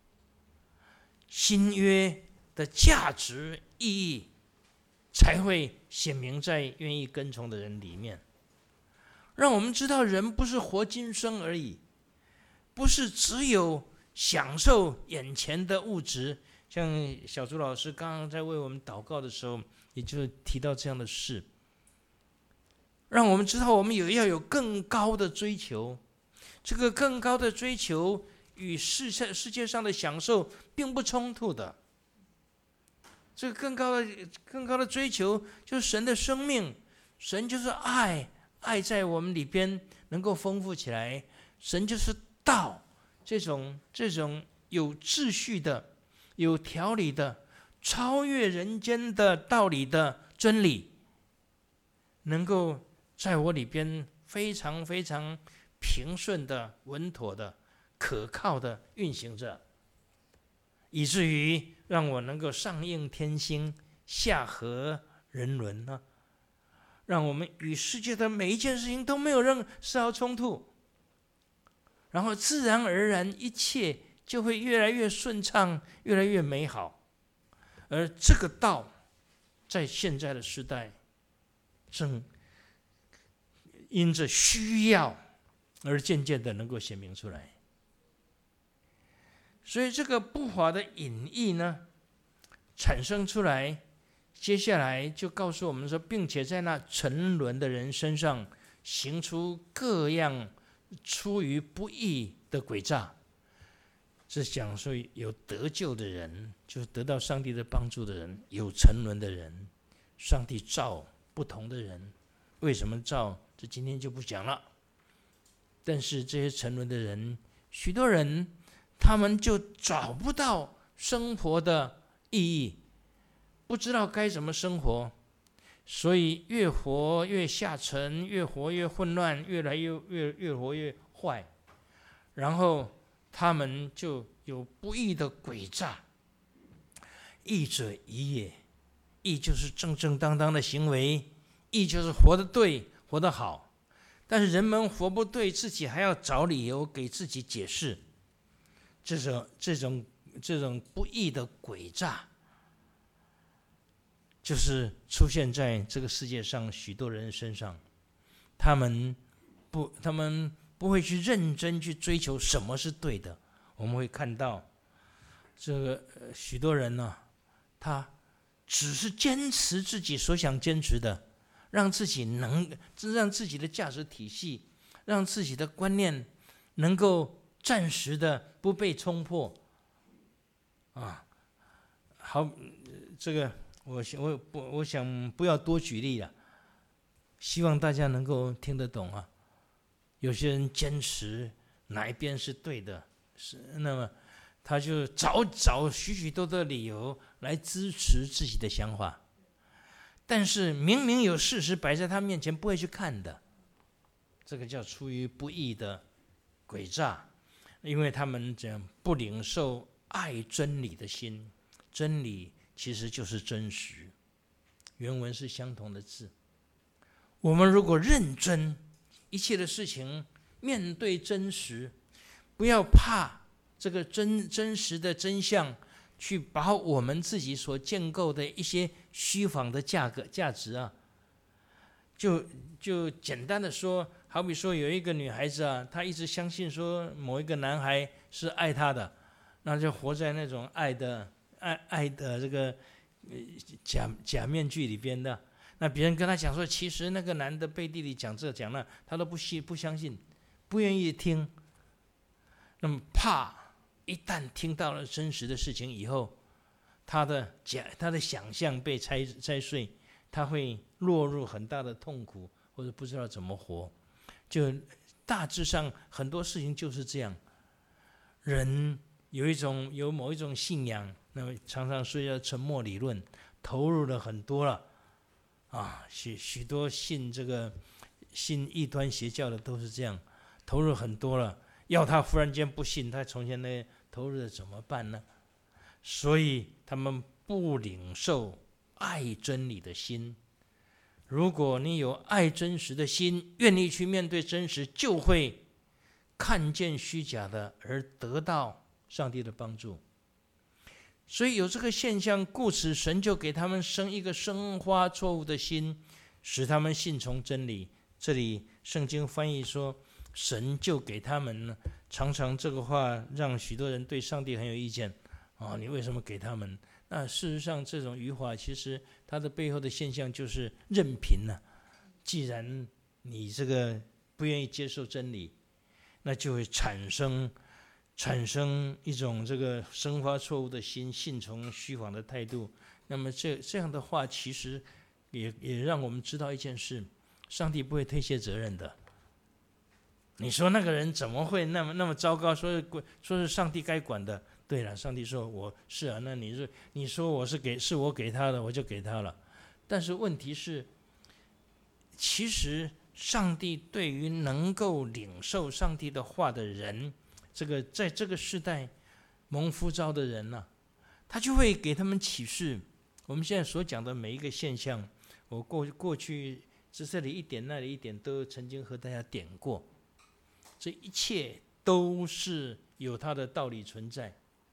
新约的价值意义才会显明在愿意跟从的人里面，让我们知道人不是活今生而已，不是只有享受眼前的物质。像小朱老师刚刚在为我们祷告的时候，也就提到这样的事，让我们知道我们有要有更高的追求。这个更高的追求与世界世界上的享受并不冲突的。这个更高的更高的追求就是神的生命，神就是爱，爱在我们里边能够丰富起来。神就是道，这种这种有秩序的、有条理的、超越人间的道理的真理，能够在我里边非常非常平顺的、稳妥的、可靠的运行着，以至于让我能够上应天星，下合人伦呢、啊，让我们与世界的每一件事情都没有任何丝毫冲突，然后自然而然一切就会越来越顺畅，越来越美好。而这个道在现在的时代正因着需要而渐渐的能够显明出来。所以这个不法的隐意呢产生出来，接下来就告诉我们说，并且在那沉沦的人身上行出各样出于不义的诡诈。是讲说有得救的人，就是得到上帝的帮助的人，有沉沦的人，上帝造不同的人，为什么造？这今天就不讲了。但是这些沉沦的人，许多人他们就找不到生活的意义，不知道该怎么生活，所以越活越下沉，越活越混乱，越来越越越活越坏，然后他们就有不义的诡诈。义者宜也，义就是正正当当的行为，义就是活得对，活得好。但是人们活不对，自己还要找理由给自己解释，这种这种这种不义的诡诈，就是出现在这个世界上许多人身上。他们不，他们不会去认真去追求什么是对的。我们会看到，这个、呃、许多人呢、啊，他只是坚持自己所想坚持的，让自己能，让自己的价值体系，让自己的观念能够暂时的不被冲破。啊，好，这个我我不我想不要多举例了，希望大家能够听得懂啊。有些人坚持哪一边是对的，是那么他就找找许许多多的理由来支持自己的想法，但是明明有事实摆在他面前，不会去看的，这个叫出于不义的诡诈，因为他们这样不领受爱真理的心。真理其实就是真实，原文是相同的字。我们如果认真一切的事情，面对真实，不要怕这个真真实的真相去把我们自己所建构的一些虚仿的价格价值啊， 就就简单的说，好比说有一个女孩子啊，她一直相信说某一个男孩是爱她的，那就活在那种爱的爱爱的这个假假面具里边的。那别人跟她讲说，其实那个男的背地里讲这讲那，她都不信不相信，不愿意听。那么怕一旦听到了真实的事情以后，她的假她的想象被拆拆碎，她会落入很大的痛苦，或者不知道怎么活。就大致上很多事情就是这样，人有一种有某一种信仰，那么常常说叫沉默理论，投入了很多了啊，许许多信这个信异端邪教的都是这样，投入很多了，要他忽然间不信，他从前那投入的怎么办呢？所以他们不领受爱真理的心。如果你有爱真实的心，愿意去面对真实，就会看见虚假的，而得到上帝的帮助。所以有这个现象，故此神就给他们生一个生花错误的心，使他们信从真理。这里圣经翻译说，神就给他们呢，常常这个话让许多人对上帝很有意见啊，你为什么给他们？那事实上，这种语法其实它的背后的现象就是任凭了、啊。既然你这个不愿意接受真理，那就会产生产生一种这个生发错误的心，信从虚谎的态度。那么这这样的话，其实也也让我们知道一件事：上帝不会推卸责任的。你说那个人怎么会那么那么糟糕？说是说是上帝该管的。对了，上帝说我是啊，那你说你说我是给是我给他的，我就给他了。但是问题是，其实上帝对于能够领受上帝的话的人，这个在这个时代蒙呼召的人呢、啊，他就会给他们启示。我们现在所讲的每一个现象，我过过去这里一点那里一点都曾经和大家点过，这一切都是有它的道理存在。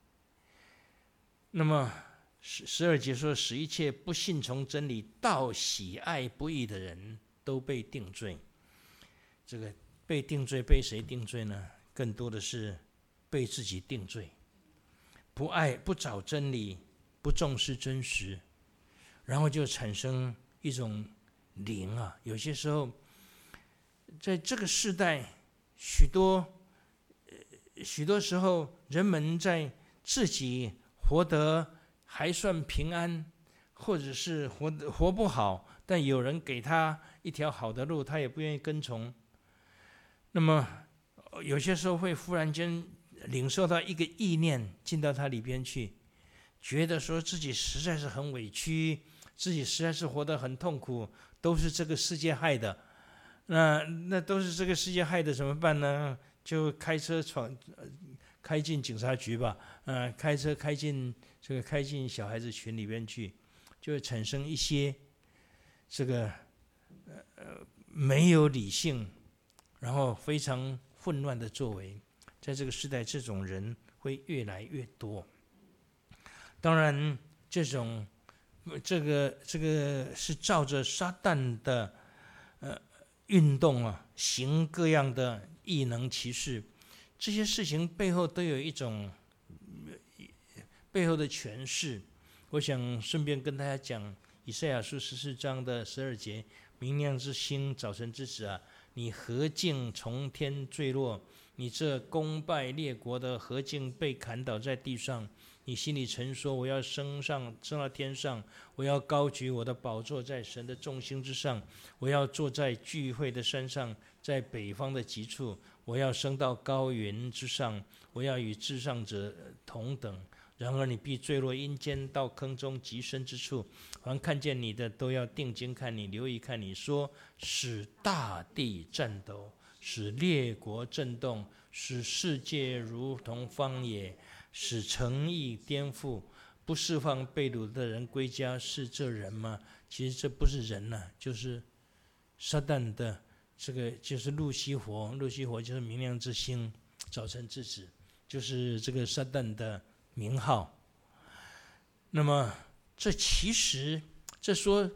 那么十二节说，使一切不信从真理，倒喜爱不义的人都被定罪。这个被定罪，被谁定罪呢？更多的是被自己定罪。不爱不找真理，不重视真实，然后就产生一种灵啊。有些时候在这个世代，许多许多时候人们在自己活得还算平安，或者是活得活不好，但有人给他一条好的路，他也不愿意跟从。那么有些时候会忽然间领受到一个意念进到他里边去，觉得说自己实在是很委屈，自己实在是活得很痛苦，都是这个世界害的。那那都是这个世界害的，怎么办呢？就开车闯，开进警察局吧，呃，开车开进这个开进小孩子群里边去，就会产生一些这个呃没有理性，然后非常混乱的作为。在这个时代，这种人会越来越多。当然，这种这个这个是照着撒旦的呃运动啊，行各样的异能奇事。这些事情背后都有一种背后的诠释。我想顺便跟大家讲以赛亚书十四章的十二节：明亮之星，早晨之子啊，你何竟从天坠落？你这攻败列国的何竟被砍倒在地上？你心里曾说，我要升上升到天上，我要高举我的宝座在神的众星之上，我要坐在聚会的山上，在北方的极处，我要升到高云之上，我要与至上者同等。然而你必坠落阴间，到坑中极深之处。凡看见你的都要定睛看你，留意看你，说使大地颤抖，使列国震动，使世界如同荒野，使城邑颠覆，不释放被掳的人归家，是这人吗？其实这不是人呐、啊，就是撒旦的这个，就是路西佛。路西佛就是明亮之星，早晨之子，就是这个撒旦的名号。那么这其实这说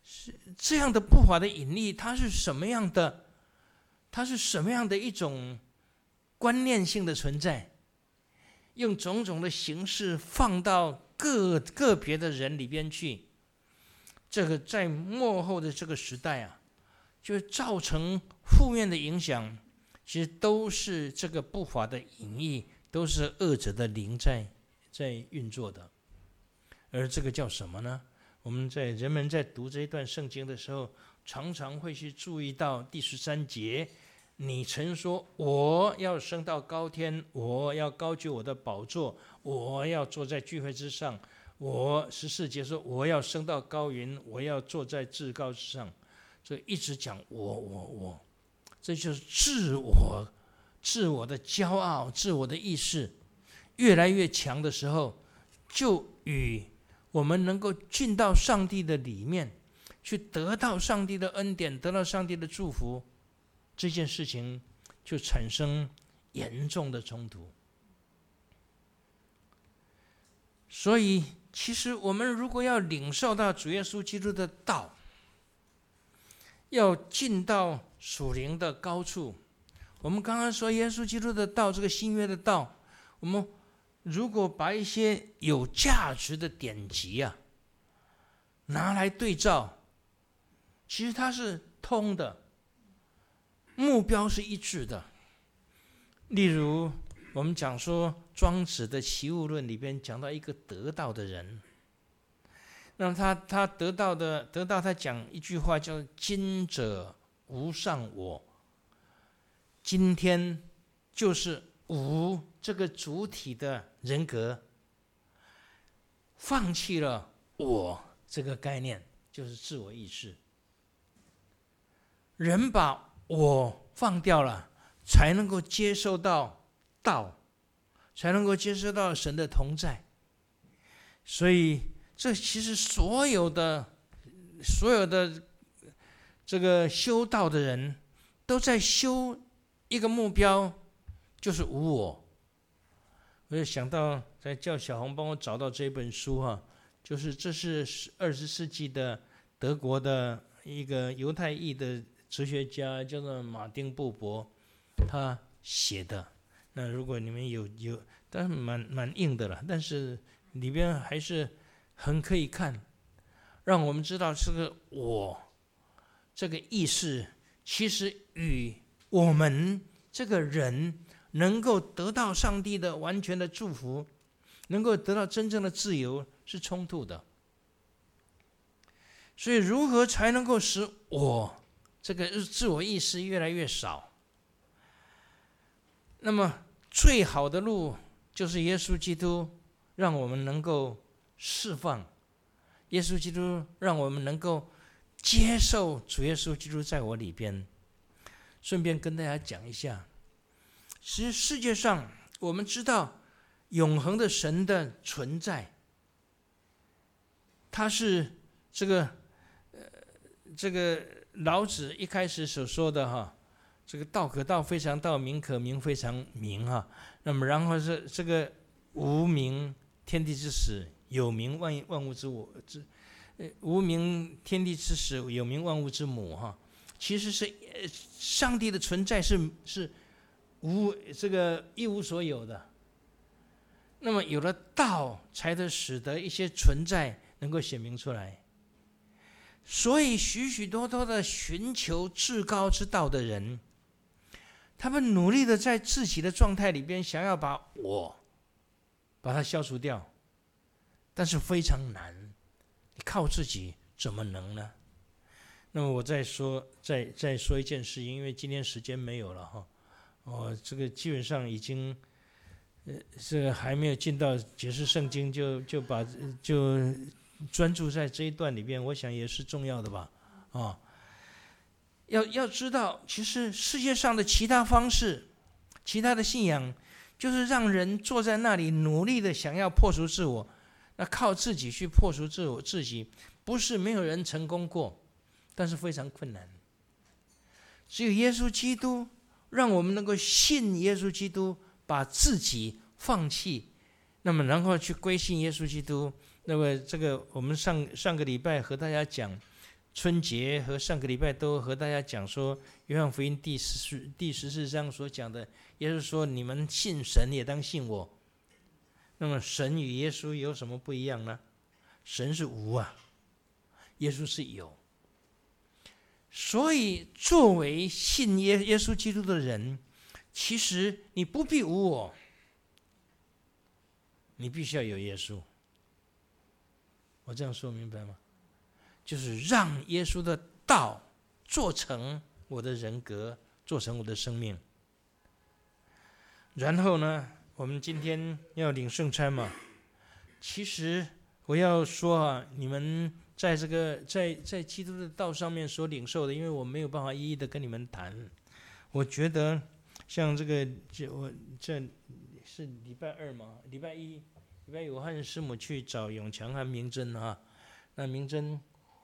是这样的不法的引力，它是什么样的？它是什么样的一种观念性的存在？用种种的形式放到个个别的人里边去，这个在末后的这个时代啊，就造成负面的影响。其实都是这个不法的隐意，都是恶者的灵在在运作的。而这个叫什么呢？我们在人们在读这一段圣经的时候，常常会去注意到第十三节，你曾说我要升到高天，我要高举我的宝座，我要坐在聚会之上。我十四节说我要升到高云，我要坐在至高之上。所以一直讲我我我，这就是自我自我的骄傲，自我的意识越来越强的时候，就与我们能够进到上帝的里面，去得到上帝的恩典，得到上帝的祝福，这件事情就产生严重的冲突。所以其实我们如果要领受到主耶稣基督的道，要进到属灵的高处，我们刚刚说耶稣基督的道，这个新约的道，我们如果把一些有价值的典籍啊拿来对照，其实它是通的，目标是一致的。例如我们讲说庄子的齐物论里边讲到一个得道的人，那么他他得到的得到他讲一句话叫今者无上我，今天就是无这个主体的人格，放弃了我这个概念，就是自我意识。人把我放掉了，才能够接受到道，才能够接受到神的同在。所以这其实所有的所有的这个修道的人都在修一个目标，就是无我。我就想到在叫小红帮我找到这本书哈、啊，就是这是二十世纪的德国的一个犹太裔的哲学家，叫做马丁布伯，他写的。那如果你们有有，但是蛮蛮硬的了，但是里边还是很可以看，让我们知道这个我这个意识，其实与我们这个人能够得到上帝的完全的祝福，能够得到真正的自由是冲突的。所以如何才能够使我这个自我意识越来越少？那么最好的路就是耶稣基督让我们能够释放，耶稣基督让我们能够接受主耶稣基督在我里边。顺便跟大家讲一下，其实世界上我们知道永恒的神的存在，它是这个呃这个老子一开始所说的哈，这个道可道非常道，名可名非常名哈。那么然后是这个无名天地之始，有名万万物之我之，呃无名天地之始，有名万物之母哈。其实是上帝的存在是是无这个一无所有的。那么有了道，才能使得一些存在能够显明出来。所以许许多多的寻求至高之道的人，他们努力的在自己的状态里边想要把我把它消除掉，但是非常难，你靠自己怎么能呢？那么我再说再再说一件事，因为今天时间没有了哈，哦，这个基本上已经呃这个还没有进到解释圣经，就就把就专注在这一段里边，我想也是重要的吧，啊、哦，要要知道，其实世界上的其他方式、其他的信仰，就是让人坐在那里努力的想要破除自我，那靠自己去破除自我自己，不是没有人成功过。但是非常困难，只有耶稣基督让我们能够信耶稣基督，把自己放弃，那么然后去归信耶稣基督。那么这个我们上上个礼拜和大家讲， 春节和上个礼拜都和大家讲说，约翰福音第十第十四章所讲的，耶稣说：“你们信神也当信我。”那么神与耶稣有什么不一样呢？神是无啊，耶稣是有。所以作为信耶耶稣基督的人，其实你不必无我，你必须要有耶稣。我这样说明白吗？就是让耶稣的道做成我的人格，做成我的生命。然后呢，我们今天要领圣餐嘛，其实我要说啊，你们在这个在在基督的道上面所领受的，因为我没有办法一一的跟你们谈。我觉得像这个，这我这是礼拜二嘛，礼拜一、礼拜一我和师母去找永强和明真啊，那明真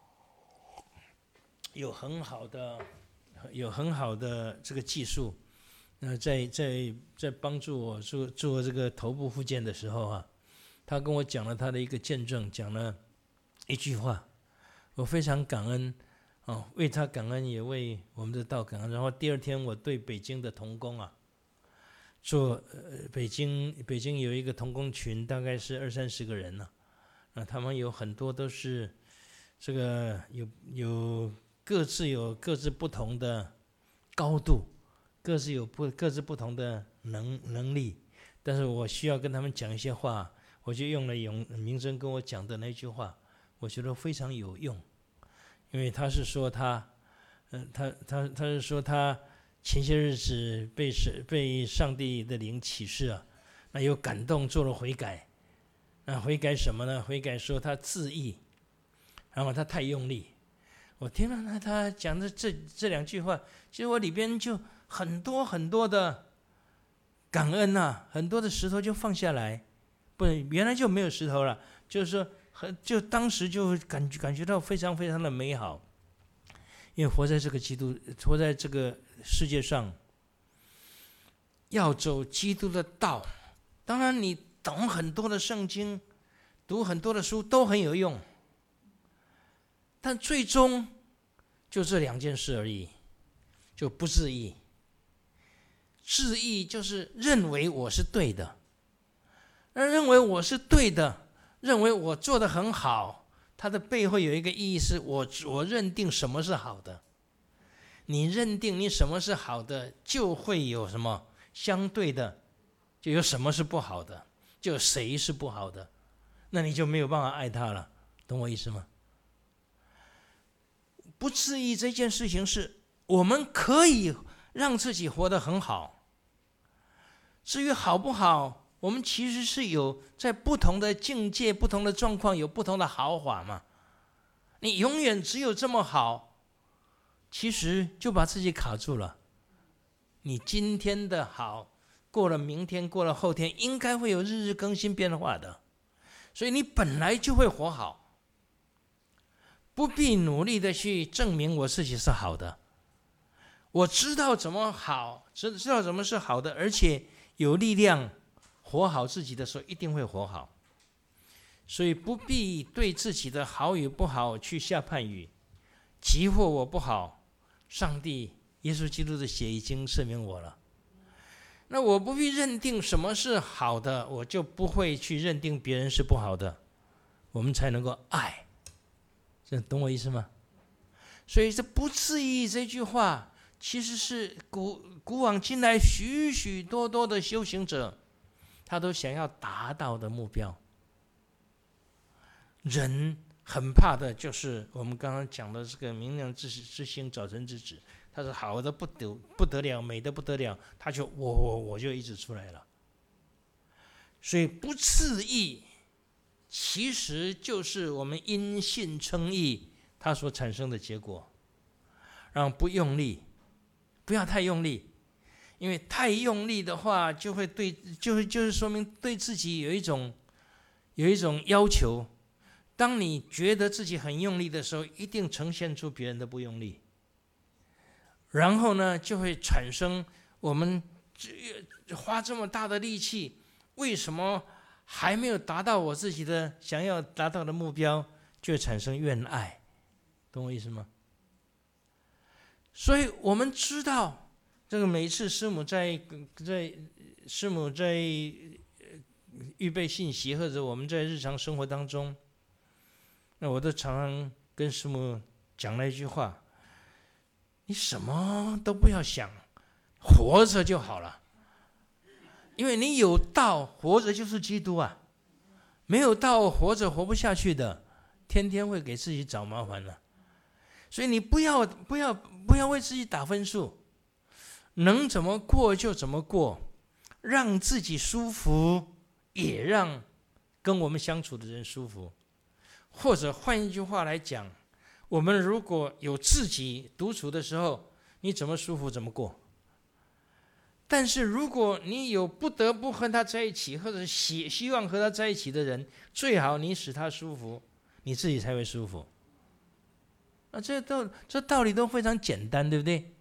有很好的有很好的这个技术，那在在在帮助我做做这个头部复健的时候啊，他跟我讲了他的一个见证，讲了一句话，我非常感恩哦，为他感恩，也为我们的道感恩。然后第二天，我对北京的同工啊，做呃北京北京有一个同工群，大概是二三十个人呢、啊，那他们有很多都是这个有有各自有各自不同的高度，各自有不各自不同的能能力，但是我需要跟他们讲一些话，我就用了永明真跟我讲的那句话，我觉得非常有用。因为他是说他，呃，他他他是说他前些日子被神被上帝的灵启示啊，那有感动做了悔改，那悔改什么呢？悔改说他自义，然后他太用力。我听了他讲的这这两句话，其实我里边就很多很多的感恩啊，很多的石头就放下来，不，原来就没有石头了，就是说。就当时就感觉感觉到非常非常的美好，因为活在这个基督，活在这个世界上，要走基督的道。当然，你懂很多的圣经，读很多的书都很有用，但最终就这两件事而已，就不自义。自义就是认为我是对的，而认为我是对的。认为我做得很好，它的背后有一个意义是我我认定什么是好的。你认定你什么是好的，就会有什么相对的，就有什么是不好的，就有谁是不好的，那你就没有办法爱他了，懂我意思吗？不自义这件事情是我们可以让自己活得很好，至于好不好，我们其实是有在不同的境界、不同的状况有不同的好法嘛。你永远只有这么好，其实就把自己卡住了。你今天的好，过了明天，过了后天，应该会有日日更新变化的，所以你本来就会活好，不必努力的去证明我自己是好的。我知道怎么好，知知道怎么是好的，而且有力量。活好自己的时候，一定会活好，所以不必对自己的好与不好去下判语。即或我不好，上帝、耶稣基督的血已经赦免我了。那我不必认定什么是好的，我就不会去认定别人是不好的，我们才能够爱。这懂我意思吗？所以这不自义这句话，其实是古古往今来许许多多的修行者。他都想要达到的目标。人很怕的就是我们刚刚讲的这个明亮之之星，早晨之子，他是好的不得不得了，美的不得了，他就我我我就一直出来了。所以不自义，其实就是我们因信称义，它所产生的结果。然后不用力，不要太用力。因为太用力的话，就会对，就会就是说明对自己有一种有一种要求。当你觉得自己很用力的时候，一定呈现出别人的不用力。然后呢，就会产生我们花这么大的力气，为什么还没有达到我自己的想要达到的目标，就会产生怨爱。 懂我意思吗？所以我们知道，这个每一次师母在在师母在预备信息，或者我们在日常生活当中，那我都常常跟师母讲那一句话：你什么都不要想，活着就好了。因为你有道，活着就是基督啊。没有道，活着活不下去的，天天会给自己找麻烦的。所以你不要不要不要为自己打分数，能怎么过就怎么过，让自己舒服，也让跟我们相处的人舒服。或者换一句话来讲，我们如果有自己独处的时候，你怎么舒服怎么过。但是如果你有不得不和他在一起，或者希希望和他在一起的人，最好你使他舒服，你自己才会舒服。啊，这道这道理都非常简单，对不对？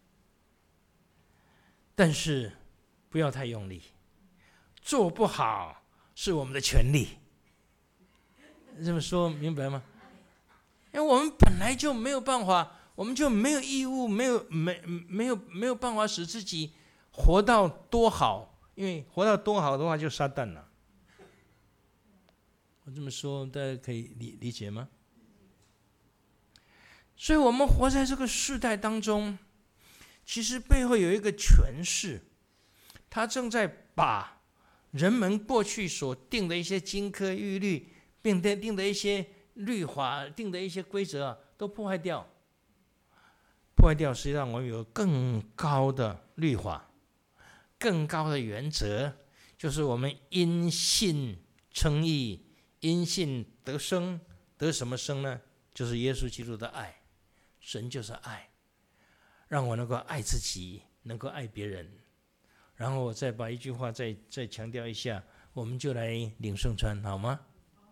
但是不要太用力，做不好是我们的权利。这么说明白吗？因为我们本来就没有办法，我们就没有义务，没有没没有没有办法使自己活到多好，因为活到多好的话就撒旦了。我这么说，大家可以理理解吗？所以我们活在这个世代当中，其实背后有一个权势，它正在把人们过去所定的一些金科玉律，并定的一些律法、定的一些规则、啊、都破坏掉。破坏掉，实际上我们有更高的律法，更高的原则，就是我们因信称义，因信得生。得什么生呢？就是耶稣基督的爱。神就是爱，让我能够爱自己，能够爱别人。然后我再把一句话再再强调一下，我们就来领圣餐，好吗？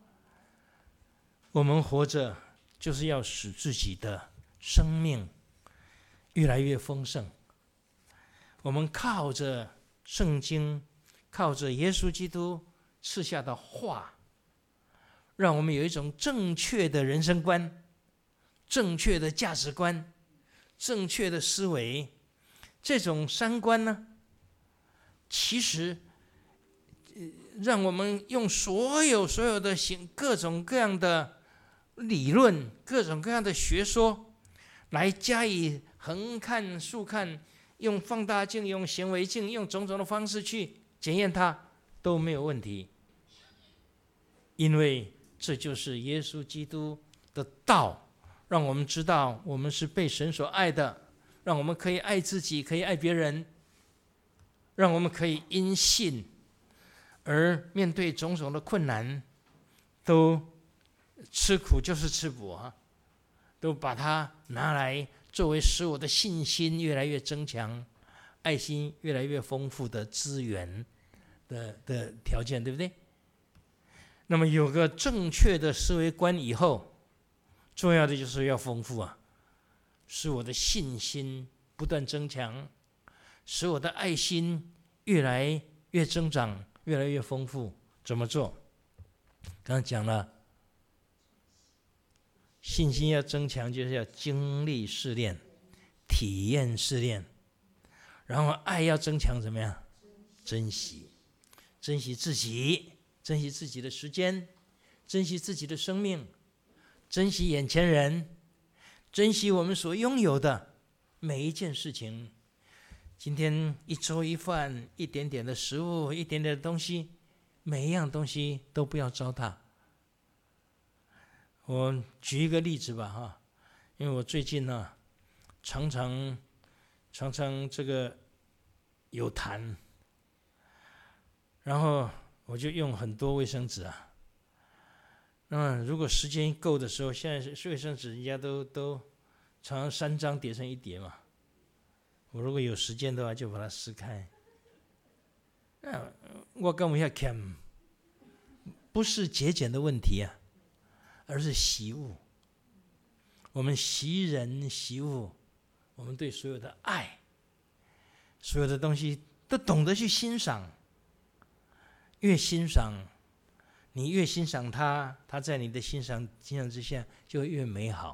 我们活着就是要使自己的生命越来越丰盛。我们靠着圣经，靠着耶稣基督赐下的话，让我们有一种正确的人生观，正确的价值观，正确的思维。这种三观呢，其实让我们用所有所有的各种各样的理论，各种各样的学说来加以横看竖看，用放大镜，用显微镜，用种种的方式去检验它，都没有问题。因为这就是耶稣基督的道，让我们知道我们是被神所爱的，让我们可以爱自己，可以爱别人，让我们可以因信而面对种种的困难，都吃苦就是吃补啊，都把它拿来作为使我的信心越来越增强，爱心越来越丰富的资源 的, 的条件，对不对？那么有个正确的思维观以后，重要的就是要丰富啊，使我的信心不断增强，使我的爱心越来越增长，越来越丰富。怎么做？刚刚讲了，信心要增强，就是要经历试炼，体验试炼。然后爱要增强，怎么样？珍惜，珍惜自己，珍惜自己的时间，珍惜自己的生命，珍惜眼前人，珍惜我们所拥有的每一件事情。今天一粥一饭，一点点的食物，一点点的东西，每一样东西都不要糟蹋。我举一个例子吧，哈，因为我最近呢、啊，常常常常这个有痰，然后我就用很多卫生纸啊。那么如果时间够的时候，现在卫生纸人家都都常常三张叠成一叠嘛。我如果有时间的话，就把它撕开。啊，我跟我要看，不是节俭的问题啊，而是惜物。我们惜人惜物，我们对所有的爱，所有的东西都懂得去欣赏。越欣赏，你越欣赏它，它在你的欣赏欣赏之下就越美好。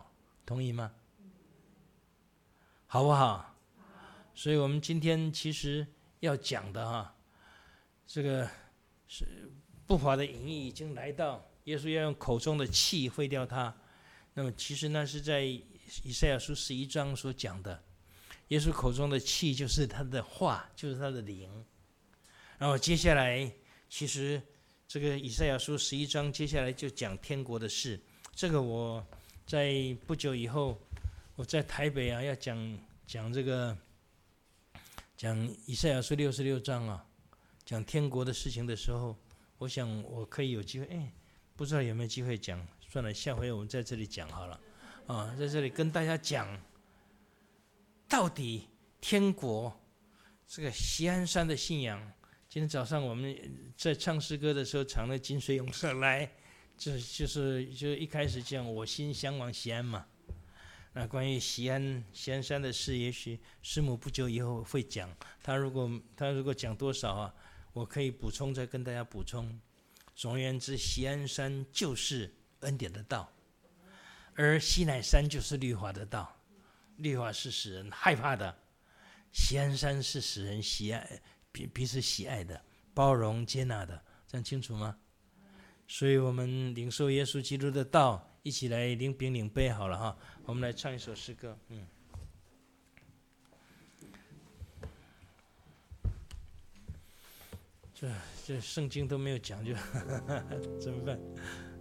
同意吗？好不好？所以我们今天其实要讲的哈，这个是不法的淫意已经来到，耶稣要用口中的气废掉它。那么其实那是在以赛亚书十一章所讲的，耶稣口中的气就是他的话，就是他的灵。然后接下来，其实这个以赛亚书十一章接下来就讲天国的事。这个我在不久以后，我在台北啊，要讲讲这个讲以赛亚书六十六章啊，讲天国的事情的时候，我想我可以有机会，哎，不知道有没有机会讲，算了，下回我们在这里讲好了，啊，在这里跟大家讲，到底天国这个锡安山的信仰。今天早上我们在唱诗歌的时候唱了《金水涌上来》，就就是就一开始讲我心向往锡安嘛。那关于锡安锡安山的事，也许师母不久以后会讲。他如果他如果讲多少啊，我可以补充再跟大家补充。总而言之，锡安山就是恩典的道，而西乃山就是律法的道。律法是使人害怕的，锡安山是使人喜爱。彼彼此喜爱的、包容接纳的，这样清楚吗？所以我们领受耶稣基督的道，一起来领饼领杯好了哈。我们来唱一首诗歌，嗯。这这圣经都没有讲，就怎么办？